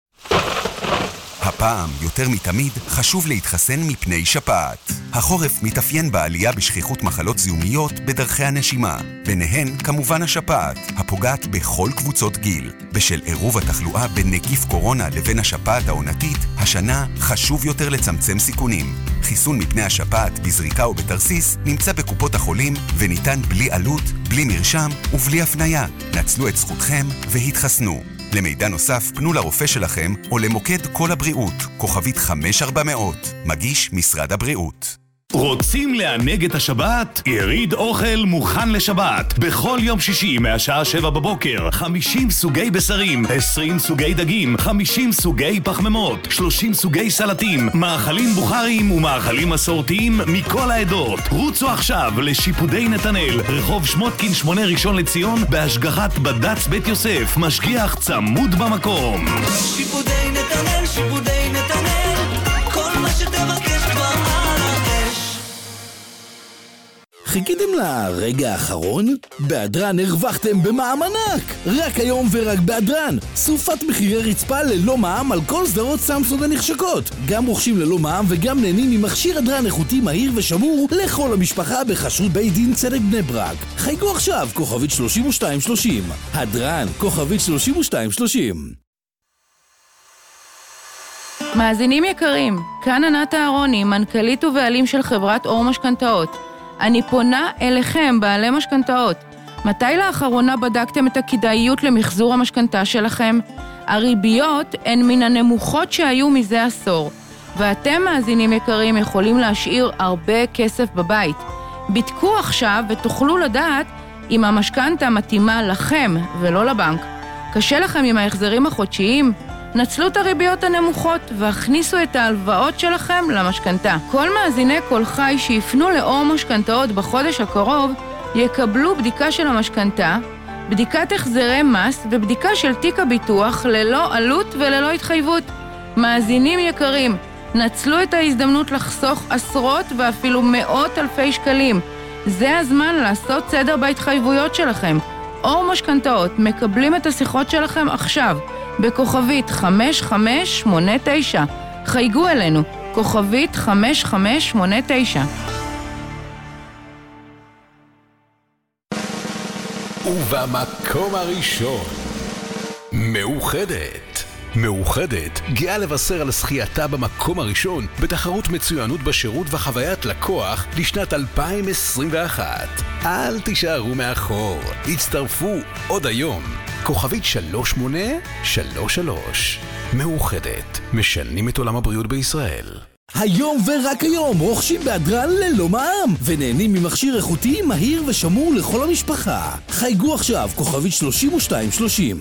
הפעם, יותר מתמיד, חשוב להתחסן מפני שפעת. החורף מתאפיין בעלייה בשכיחות מחלות זיהומיות בדרכי הנשימה. ביניהן, כמובן השפעת, הפוגעת בכל קבוצות גיל. בשל עירוב התחלואה בין נגיף קורונה לבין השפעת העונתית, השנה חשוב יותר לצמצם סיכונים. חיסון מפני השפעת בזריקה או בתרסיס נמצא בקופות החולים וניתן בלי עלות, בלי מרשם ובלי הפניה. נצלו את זכותכם והתחסנו. למידע נוסף, פנו לרופא שלכם או למוקד כל הבריאות, כוכבית חמש ארבע מאות, מגיש משרד הבריאות. רוצים לענג את השבת? יריד אוכל מוכן לשבת. בכל יום שישי מהשעה שבע בבוקר, חמישים סוגי בשרים, עשרים סוגי דגים, חמישים סוגי פחמימות, שלושים סוגי סלטים, מאכלים בוכריים ומאכלים מסורתיים מכל העדות. רוצו עכשיו לשיפודי נתנאל, רחוב שמותקין שמונה ראשון לציון, בהשגחת בד"ץ בית יוסף, משגיח צמוד במקום. שיפודי נתנאל, שיפודי נתנאל, כל מה שתבקש כבר על האש. חיכיתם לרגע האחרון? בהדרן הרווחתם במע"מ ענק! רק היום ורק בהדרן! סופת מחירי רצפה ללא מע"מ על כל סדרות סמסונג הנחשקות. גם רוכשים ללא מע"מ וגם נהנים ממכשיר הדרן איכותי, מהיר ושמור לכל המשפחה בחסות בית דין צדק בני ברק. חייגו עכשיו, כוכבית שלושים ושתיים שלושים. הדרן, כוכבית שלושים ושתיים שלושים. מאזינים יקרים, כאן ענת אהרוני, מנכ"לית ובעלים של חברת אור משכנתאות. אני פונה אליכם, בעלי משכנתאות. מתי לאחרונה בדקתם את הכדאיות למחזור המשכנתה שלכם? הריביות הן מן הנמוכות שהיו מזה עשור, ואתם, מאזינים יקרים, יכולים להשאיר הרבה כסף בבית. בדקו עכשיו ותוכלו לדעת אם המשכנתה מתאימה לכם ולא לבנק. קשה לכם עם ההחזרים החודשיים? נצלו את הריביות הנמוכות והכניסו את ההלוואות שלכם למשכנתה. כל מאזיני כל חי שיפנו לאור משכנתאות בחודש הקרוב יקבלו בדיקה של המשכנתה, בדיקת החזרי מס ובדיקה של תיק הביטוח ללא עלות וללא התחייבות. מאזינים יקרים, נצלו את ההזדמנות לחסוך עשרות ואפילו מאות אלפי שקלים. זה הזמן לעשות סדר בהתחייבויות שלכם. אור משכנתאות מקבלים את השיחות שלכם עכשיו בכוכבית חמש חמש שמונה תשע. חייגו אלינו, כוכבית חמש חמש שמונה תשע. ובמקום הראשון, מאוחדת. מאוחדת גאה לבשר על זכייתה במקום הראשון בתחרות מצוינות בשירות וחוויית לקוח לשנת אלפיים עשרים ואחת. אל תישארו מאחור, הצטרפו עוד היום. כוכבית שלוש שמונה שלוש שלוש. מאוחדת, משנים את עולם הבריאות בישראל. היום ורק היום רוכשים בהדרן ללא מע"מ ונהנים ממכשיר איכותי, מהיר ושמור לכל המשפחה. חייגו עכשיו, כוכבית שלושים ושתיים שלושים.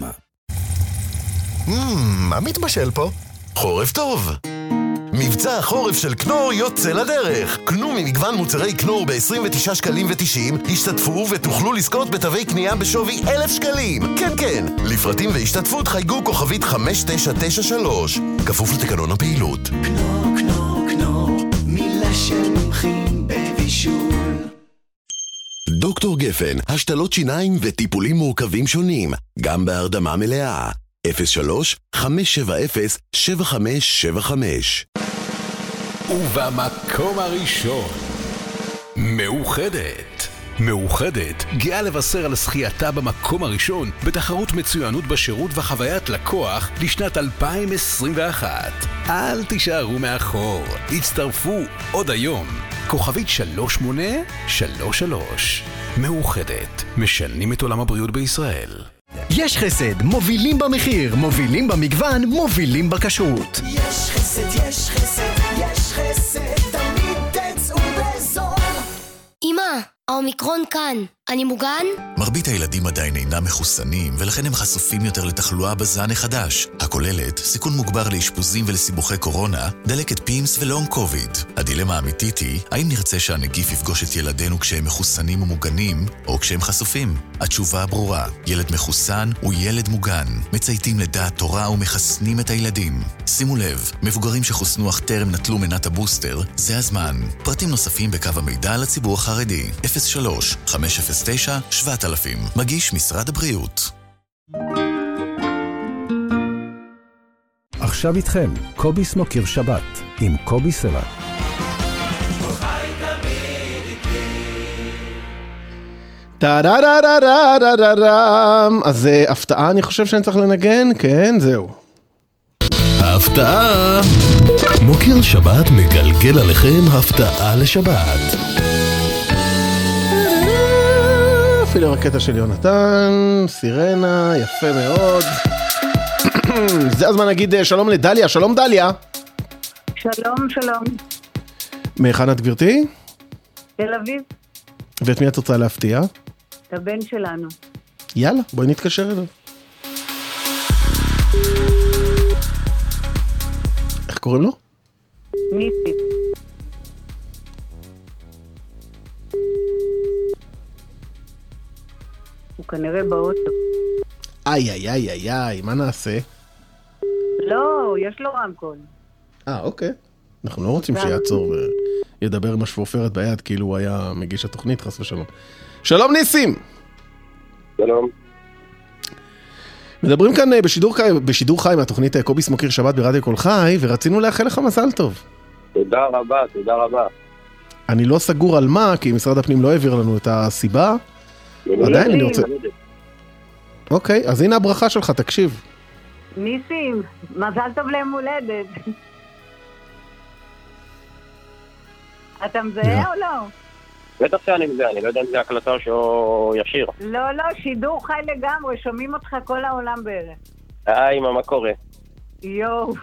מה מתבשל פה? חורף טוב! מבצע החורף של קנור יוצא לדרך. קנו ממגוון מוצרי קנור ב-עשרים ותשעה שקלים ותשעים, השתתפו ותוכלו לזכות בתווי קנייה בשווי אלף שקלים. כן, כן. לפרטים והשתתפות חייגו כוכבית חמש תשע תשע שלוש. כפוף לתקנון הפעילות. קנור, קנור, קנור, מילה של מומחים בבישול. דוקטור גפן, השתלות שיניים וטיפולים מורכבים שונים, גם בהרדמה מלאה. אפס שלוש חמש שבע אפס שבע חמש שבע חמש. ובמקום הראשון, מאוחדת. מאוחדת גאה לבשר על זכייתה במקום הראשון בתחרות מצוינות בשירות וחוויית לקוח לשנת אלפיים עשרים ואחת. אל תישארו מאחור, הצטרפו עוד היום. כוכבית שלוש שמונה שלוש שלוש. מאוחדת, משנים את עולם הבריאות בישראל. יש חסד, מובילים במחיר, מובילים במגוון, מובילים בכשרות. יש חסד, יש חסד האומיקרון כאן. אני מוגן? מרבית הילדים עדיין אינם מחוסנים, ולכן הם חשופים יותר לתחלואה בזן החדש, הכוללת סיכון מוגבר לאשפוזים ולסיבוכי קורונה, דלקת פימס ולונג קוביד. הדילמה האמיתית היא, האם נרצה שהנגיף יפגוש את ילדינו כשהם מחוסנים ומוגנים, או כשהם חשופים? התשובה ברורה, ילד מחוסן הוא ילד מוגן. מצייתים לדעת תורה ומחסנים את הילדים. שימו לב, מבוגרים שחוסנו אך טרם נטלו מנת הבוסטר, זה הזמן. פרטים נוספים בקו המידע לציבור החרדי, אפס שלוש חמש אפס תשע שבעת אלפים. מגיש משרד הבריאות. עכשיו איתכם, קובי סמוקר שבת, עם קובי סלע. טה-דה-דה-דה-דה-דה-דה. אז הפתעה אני חושב שאני צריך לנגן, כן, זהו. הפתעה! מוקר שבת מגלגל עליכם הפתעה לשבת. אפילו הקטע של יונתן, סירנה, יפה מאוד. זה הזמן להגיד שלום לדליה, שלום דליה. שלום, שלום. מהיכן את גברתי? תל אביב. ואת מי את רוצה להפתיע? את הבן שלנו. יאללה, בואי נתקשר אליו. איך קוראים לו? ניסי. הוא כנראה באוטו. איי, איי, איי, איי, איי, מה נעשה? לא, יש לו רמקול. אה, אוקיי. אנחנו לא רוצים שיעצור וידבר עם השפופרת ביד, כאילו הוא היה מגיש התוכנית, חס ושלום. שלום ניסים! שלום. מדברים כאן בשידור, בשידור חי מהתוכנית קובי סמוקר שבת ברדיו כל חי, ורצינו לאחל לך מזל טוב. תודה רבה, תודה רבה. אני לא סגור על מה, כי משרד הפנים לא העביר לנו את הסיבה. עדיין אני רוצה... אוקיי, אז הנה הברכה שלך, תקשיב. ניסים, מזל טוב ליום הולדת. אתה מזהה או לא? בטח שאני מזהה, אני לא יודע אם זה הקלטה או ישיר. לא, לא, שידור חי לגמרי, שומעים אותך כל העולם בערך. היי, מה קורה? יואו.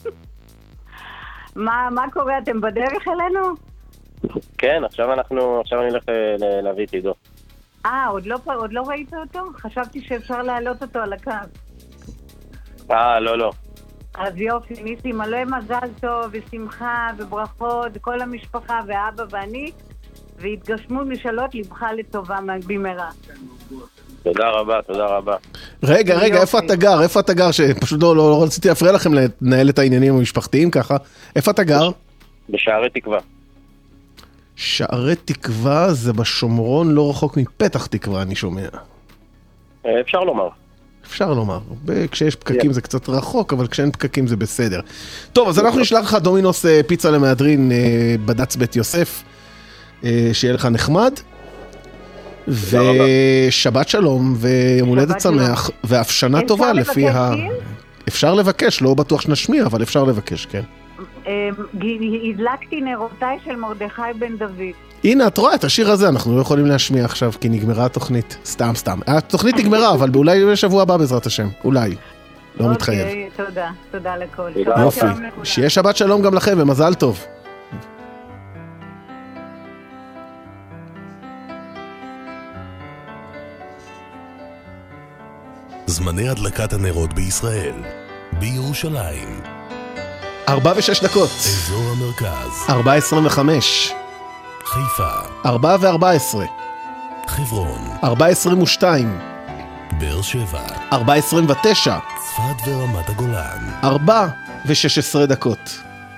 מה, מה קורה? אתם בדרך אלינו? כן, עכשיו אנחנו, עכשיו אני הולך להביא את עידו. אה, עוד לא, עוד לא ראית אותו? חשבתי שאפשר להעלות אותו על הקו. אה, לא, לא. אז יופי, ניסים, מלא מזל טוב ושמחה וברכות, כל המשפחה ואבא ואני, והתגשמו משאלות לבך לטובה במהרה. תודה רבה, תודה רבה. רגע, רגע, איפה אתה גר? איפה אתה גר? שפשוט לא, לא, לא רציתי להפריע לכם לנהל את העניינים המשפחתיים ככה. איפה אתה גר? בשערי תקווה. שערי תקווה זה בשומרון, לא רחוק מפתח תקווה, אני שומע. אפשר לומר. אפשר לומר. כשיש פקקים זה קצת רחוק, אבל כשאין פקקים זה בסדר. טוב, אז אנחנו נשלח לך דומינוס פיצה למהדרין בד"ץ בית יוסף, שיהיה לך נחמד. ושבת שלום, ויום הולדת שמח, ואף שנה טובה לפי ה... אפשר לבקש, לא בטוח שנשמיע, אבל אפשר לבקש, כן. הדלקתי נרותיי של מרדכי בן דוד. הנה, את רואה את השיר הזה, אנחנו לא יכולים להשמיע עכשיו, כי נגמרה התוכנית. סתם, סתם. התוכנית נגמרה, אבל אולי בשבוע הבא בעזרת השם. אולי. לא מתחייב. אוקיי, תודה. תודה לכל. יופי. שיהיה שבת שלום גם לכם, ומזל טוב. זמני הדלקת הנרות בישראל. בירושלים. ארבע ושש דקות. אזור המרכז. ארבע עשרים וחמש. חיפה. ארבע וארבע עשרה. חברון. ארבע עשרים ושתיים. באר שבע. ארבע עשרים ותשע. צפת ורמת הגולן. ארבע ושש עשרה דקות.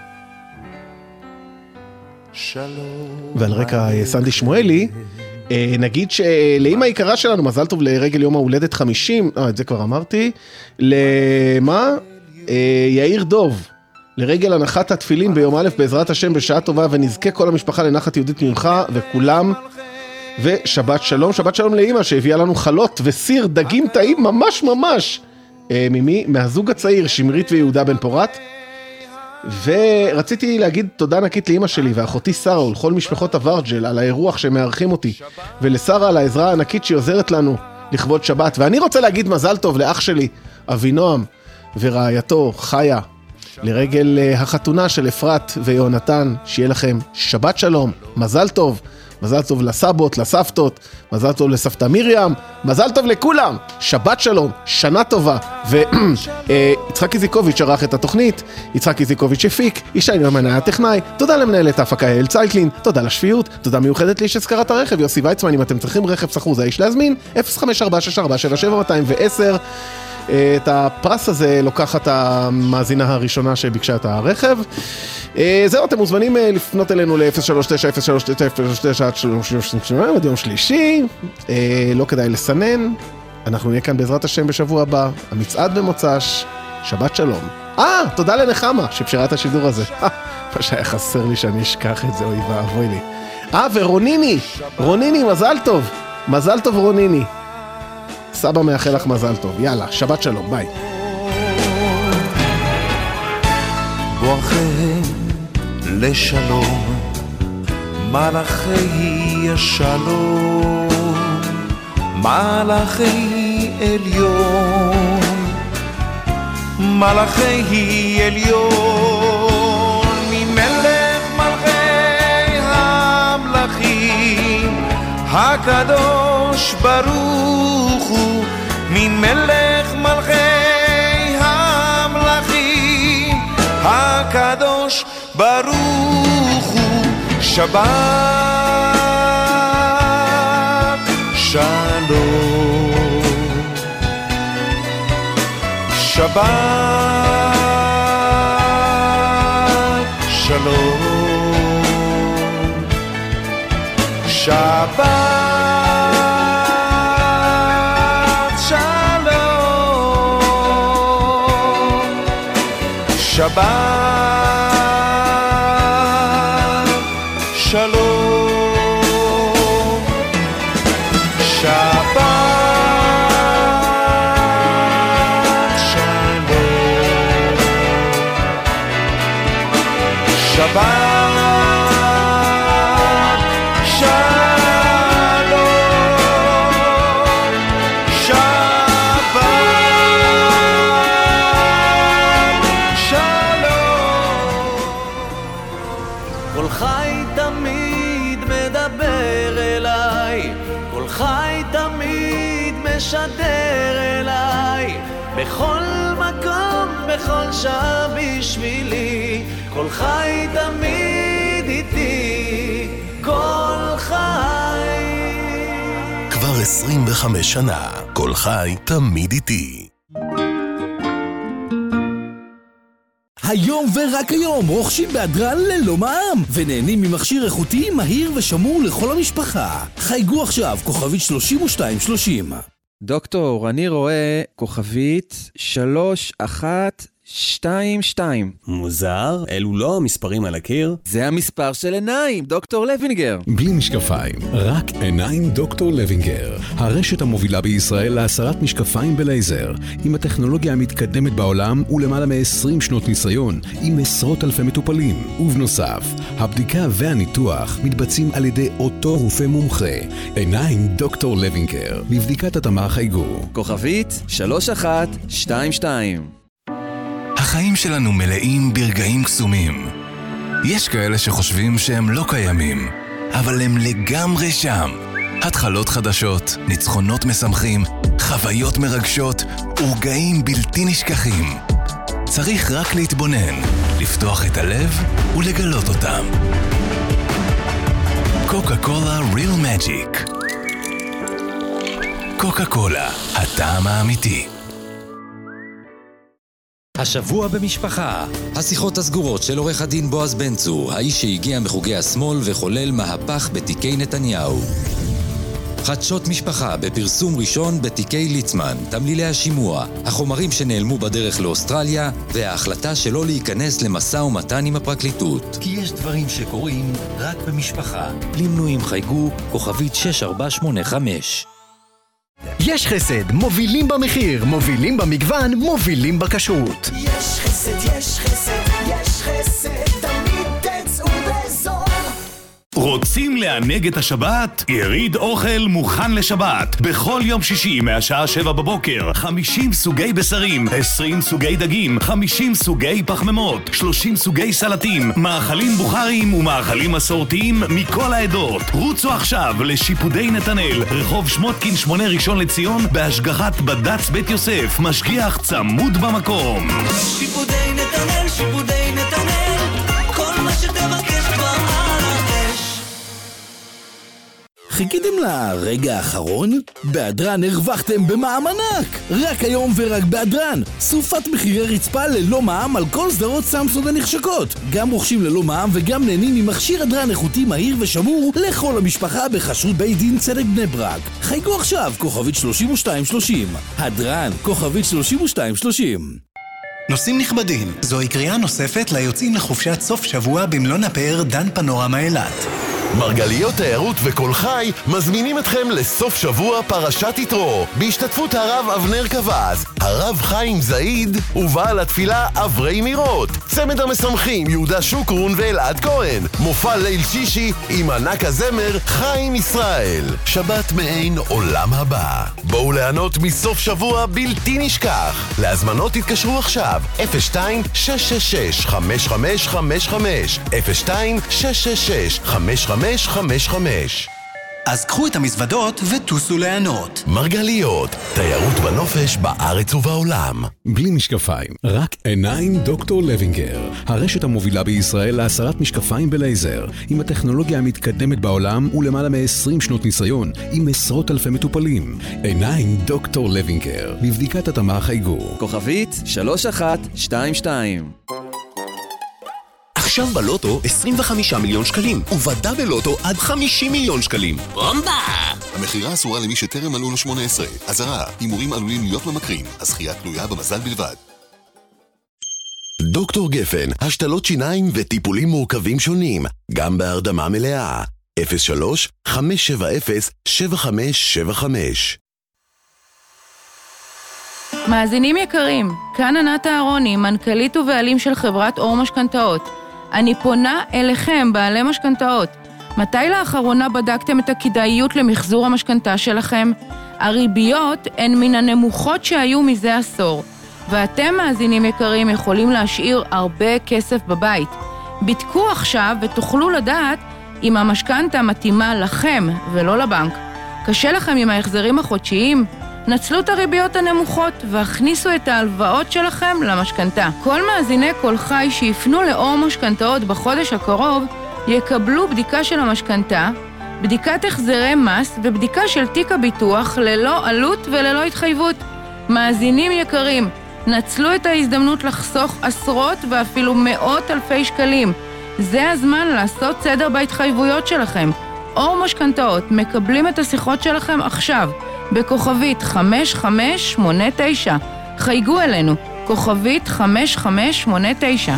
שלום. ועל רקע סנדי שמואלי, נגיד שלאמא היקרה שלנו, מזל טוב לרגל יום ההולדת חמישים, אה, את זה כבר אמרתי, למה? יאיר דוב. לרגל הנחת התפילין ביום א' בעזרת השם בשעה טובה, ונזכה כל המשפחה לנחת יהודית ממך וכולם, ושבת שלום, שבת שלום לאמא שהביאה לנו חלות וסיר דגים טעים ממש ממש, ממי? מהזוג הצעיר שמרית ויהודה בן פורת. ורציתי להגיד תודה ענקית לאמא שלי ואחותי שרה ולכל משפחות הורג'ל על האירוח שמארחים אותי, ולשרה על העזרה הענקית שהיא עוזרת לנו לכבוד שבת. ואני רוצה להגיד מזל טוב לאח שלי אבינועם ורעייתו חיה לרגל החתונה של אפרת ויונתן, שיהיה לכם שבת שלום, מזל טוב, מזל טוב לסבות, לסבתות, מזל טוב לסבתא מרים, מזל טוב לכולם, שבת שלום, שנה טובה. ויצחק איזיקוביץ' ערך את התוכנית, יצחק איזיקוביץ' הפיק, ישי נאמן היה הטכנאי, תודה למנהלת ההפקה אל צייקלין, תודה לשפיות, תודה מיוחדת לאיש הזכרת הרכב יוסי ויצמן. אם אתם צריכים רכב סחור זה האיש להזמין, אפס חמש ארבע שש ארבע שבע שבע מאתיים ועשר. את הפרס הזה לוקחת המאזינה הראשונה שביקשה את הרכב. זהו, אתם מוזמנים לפנות אלינו ל-אפס שלוש תשע אפס שלוש תשע אפס שלוש תשע עד יום שלישי. לא כדאי לסנן. אנחנו נהיה כאן בעזרת השם בשבוע הבא, המצעד במוצ"ש. שבת שלום. אה, תודה לנחמה שפשרה את השידור הזה. מה שהיה חסר לי שאני אשכח את זה, אוי ואבוי לי. אה, ורוניני, רוניני, מזל טוב. מזל טוב רוניני. סבא מאחל לך מזל טוב. יאללה, שבת שלום, ביי. בואכם לשלום, מלאכי השלום, מלאכי עליון, מלאכי עליון, ממלך מלכי המלכים, הקדוש ברוך הוא, ממלך מלכי המלכים, הקדוש ברוך הוא. שבת שלום, שבת שלום, שבת שבת שלום, שבת שלום, משדר אליי בכל מקום, בכל שעה בשבילי, כל חי תמיד איתי, כל חי. כבר עשרים וחמש שנה, כל חי תמיד איתי. היום ורק היום רוכשים בהדרן ללא מע"מ ונהנים ממכשיר איכותי, מהיר ושמור לכל המשפחה. חייגו עכשיו, כוכבית שלושים ושתיים שלושים. דוקטור, אני רואה כוכבית שלוש אחת שתיים שתיים. מוזר, אלו לא המספרים על הקיר. זה המספר של עיניים, דוקטור לוינגר. בלי משקפיים, רק עיניים דוקטור לוינגר. הרשת המובילה בישראל להסרת משקפיים בלייזר, עם הטכנולוגיה המתקדמת בעולם ולמעלה מ-עשרים שנות ניסיון, עם עשרות אלפי מטופלים. ובנוסף, הבדיקה והניתוח מתבצעים על ידי אותו רופא מומחה. עיניים דוקטור לוינגר. לבדיקת התאמה חייגו. כוכבית שלוש אחת שתיים שתיים. החיים שלנו מלאים ברגעים קסומים. יש כאלה שחושבים שהם לא קיימים, אבל הם לגמרי שם. התחלות חדשות, ניצחונות משמחים, חוויות מרגשות ורגעים בלתי נשכחים. צריך רק להתבונן, לפתוח את הלב ולגלות אותם. קוקה קולה ריל מג'יק. קוקה קולה, הטעם האמיתי. השבוע במשפחה, השיחות הסגורות של עורך הדין בועז בן צור, האיש שהגיע מחוגי השמאל וחולל מהפך בתיקי נתניהו. חדשות משפחה בפרסום ראשון בתיקי ליצמן, תמלילי השימוע, החומרים שנעלמו בדרך לאוסטרליה וההחלטה שלא להיכנס למשא ומתן עם הפרקליטות. כי יש דברים שקורים רק במשפחה. למנויים חייגו כוכבית שש ארבע שמונה חמש. יש חסד, מובילים במחיר, מובילים במגוון, מובילים בכשרות. יש חסד, יש חסד, יש חסד, תמיד תצאו בזול. רוצים לענג את השבת? יריד אוכל מוכן לשבת. בכל יום שישי מהשעה שבע בבוקר, חמישים סוגי בשרים, עשרים סוגי דגים, חמישים סוגי פחמימות, שלושים סוגי סלטים, מאכלים בוכריים ומאכלים מסורתיים מכל העדות. רוצו עכשיו לשיפודי נתנאל, רחוב שמותקין שמונה ראשון לציון, בהשגחת בד"ץ בית יוסף, משגיח צמוד במקום. שיפודי נתנאל, שיפודי נתנאל, כל מה שתבקש כבר על האש. חיכיתם לרגע האחרון? באדרן הרווחתם במע"מ ענק! רק היום ורק באדרן! סופת מחירי רצפה ללא מע"מ על כל סדרות סמסונג הנחשקות. גם רוכשים ללא מע"מ וגם נהנים ממכשיר אדרן איכותי מהיר ושמור לכל המשפחה בחסות בית דין צדק בני ברק. חייגו עכשיו, כוכבית שלושים ושתיים שלושים. אדרן, כוכבית שלושים ושתיים שלושים. נוסעים נכבדים, זוהי קריאה נוספת ליוצאים לחופשת סוף שבוע במלון הפאר דן פנורמה אילת. מרגליות תיירות וכל חי מזמינים אתכם לסוף שבוע פרשת יתרו בהשתתפות הרב אבנר קבז, הרב חיים זעיד ובעל התפילה אברי מירות, צמד המשמחים יהודה שוקרון ואלעד כהן, מופע ליל שישי עם ענק הזמר חיים ישראל. שבת מעין עולם הבא. בואו ליהנות מסוף שבוע בלתי נשכח. להזמנות תתקשרו עכשיו אפס שתיים שש שש שש חמש חמש חמש חמש אפס שתיים שש שש שש חמש חמש חמש חמש. אז קחו את המזוודות וטוסו ליהנות. מרגליות, תיירות בנופש בארץ ובעולם. בלי משקפיים, רק עיניים דוקטור לוינגר. הרשת המובילה בישראל להסרת משקפיים בלייזר, עם הטכנולוגיה המתקדמת בעולם ולמעלה מ-עשרים שנות ניסיון, עם עשרות אלפי מטופלים. עיניים דוקטור לוינגר. לבדיקת התאמה חייגו. כוכבית שלוש אחת שתיים שתיים. עכשיו בלוטו עשרים וחמישה מיליון שקלים, ובדאבל לוטו עד חמישים מיליון שקלים. בומבה! המחירה אסורה למי שטרם מלאו לו שמונה עשרה. אזהרה, הימורים עלולים להיות ממכרים, הזכייה תלויה במזל בלבד. דוקטור גפן, השתלות שיניים וטיפולים מורכבים שונים, גם בהרדמה מלאה. אפס שלוש חמש שבע אפס שבע חמש שבע חמש. מאזינים יקרים, כאן ענת אהרוני, מנכ"לית ובעלים של חברת אור משכנתאות. אני פונה אליכם, בעלי משכנתאות. מתי לאחרונה בדקתם את הכדאיות למחזור המשכנתה שלכם? הריביות הן מן הנמוכות שהיו מזה עשור, ואתם, מאזינים יקרים, יכולים להשאיר הרבה כסף בבית. בדקו עכשיו ותוכלו לדעת אם המשכנתה מתאימה לכם ולא לבנק. קשה לכם עם ההחזרים החודשיים? נצלו את הריביות הנמוכות והכניסו את ההלוואות שלכם למשכנתה. כל מאזיני כל חי שיפנו לאור משכנתאות בחודש הקרוב יקבלו בדיקה של המשכנתה, בדיקת החזרי מס ובדיקה של תיק הביטוח ללא עלות וללא התחייבות. מאזינים יקרים, נצלו את ההזדמנות לחסוך עשרות ואפילו מאות אלפי שקלים. זה הזמן לעשות סדר בהתחייבויות שלכם. אור משכנתאות מקבלים את השיחות שלכם עכשיו בכוכבית חמש חמש שמונה תשע. חייגו אלינו, כוכבית חמש חמש שמונה תשע.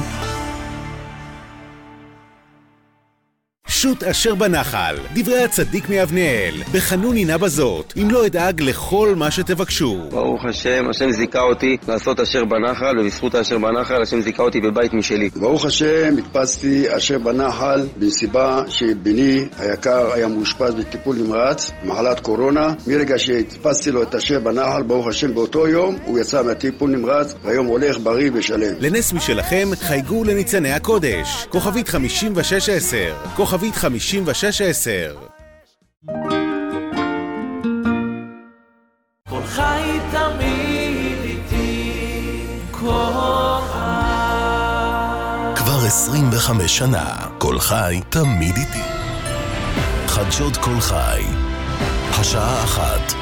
שוט אשר בנחל, דברי הצדיק מאבנאל, בחנון הנה בזאת, אם לא אדאג לכל מה שתבקשו. ברוך השם, השם זיכה אותי לעשות אשר בנחל, ובזכות אשר בנחל, השם זיכה אותי בבית משלי. ברוך השם, התפסתי אשר בנחל, בנסיבה שבני היקר היה מאושפז בטיפול נמרץ, מחלת קורונה. מרגע שהתפסתי לו את אשר בנחל, ברוך השם, באותו יום, הוא יצא מהטיפול נמרץ, והיום הולך בריא ושלם. לנס משלכם, חייגו לניצני הקודש, כוכבית חמישים ושש עשר, כוכבית חמישים ושש עשר. כל חי תמיד איתי, כל חי. כבר עשרים וחמש שנה, כל חי תמיד איתי. חדשות כל חי, השעה אחת,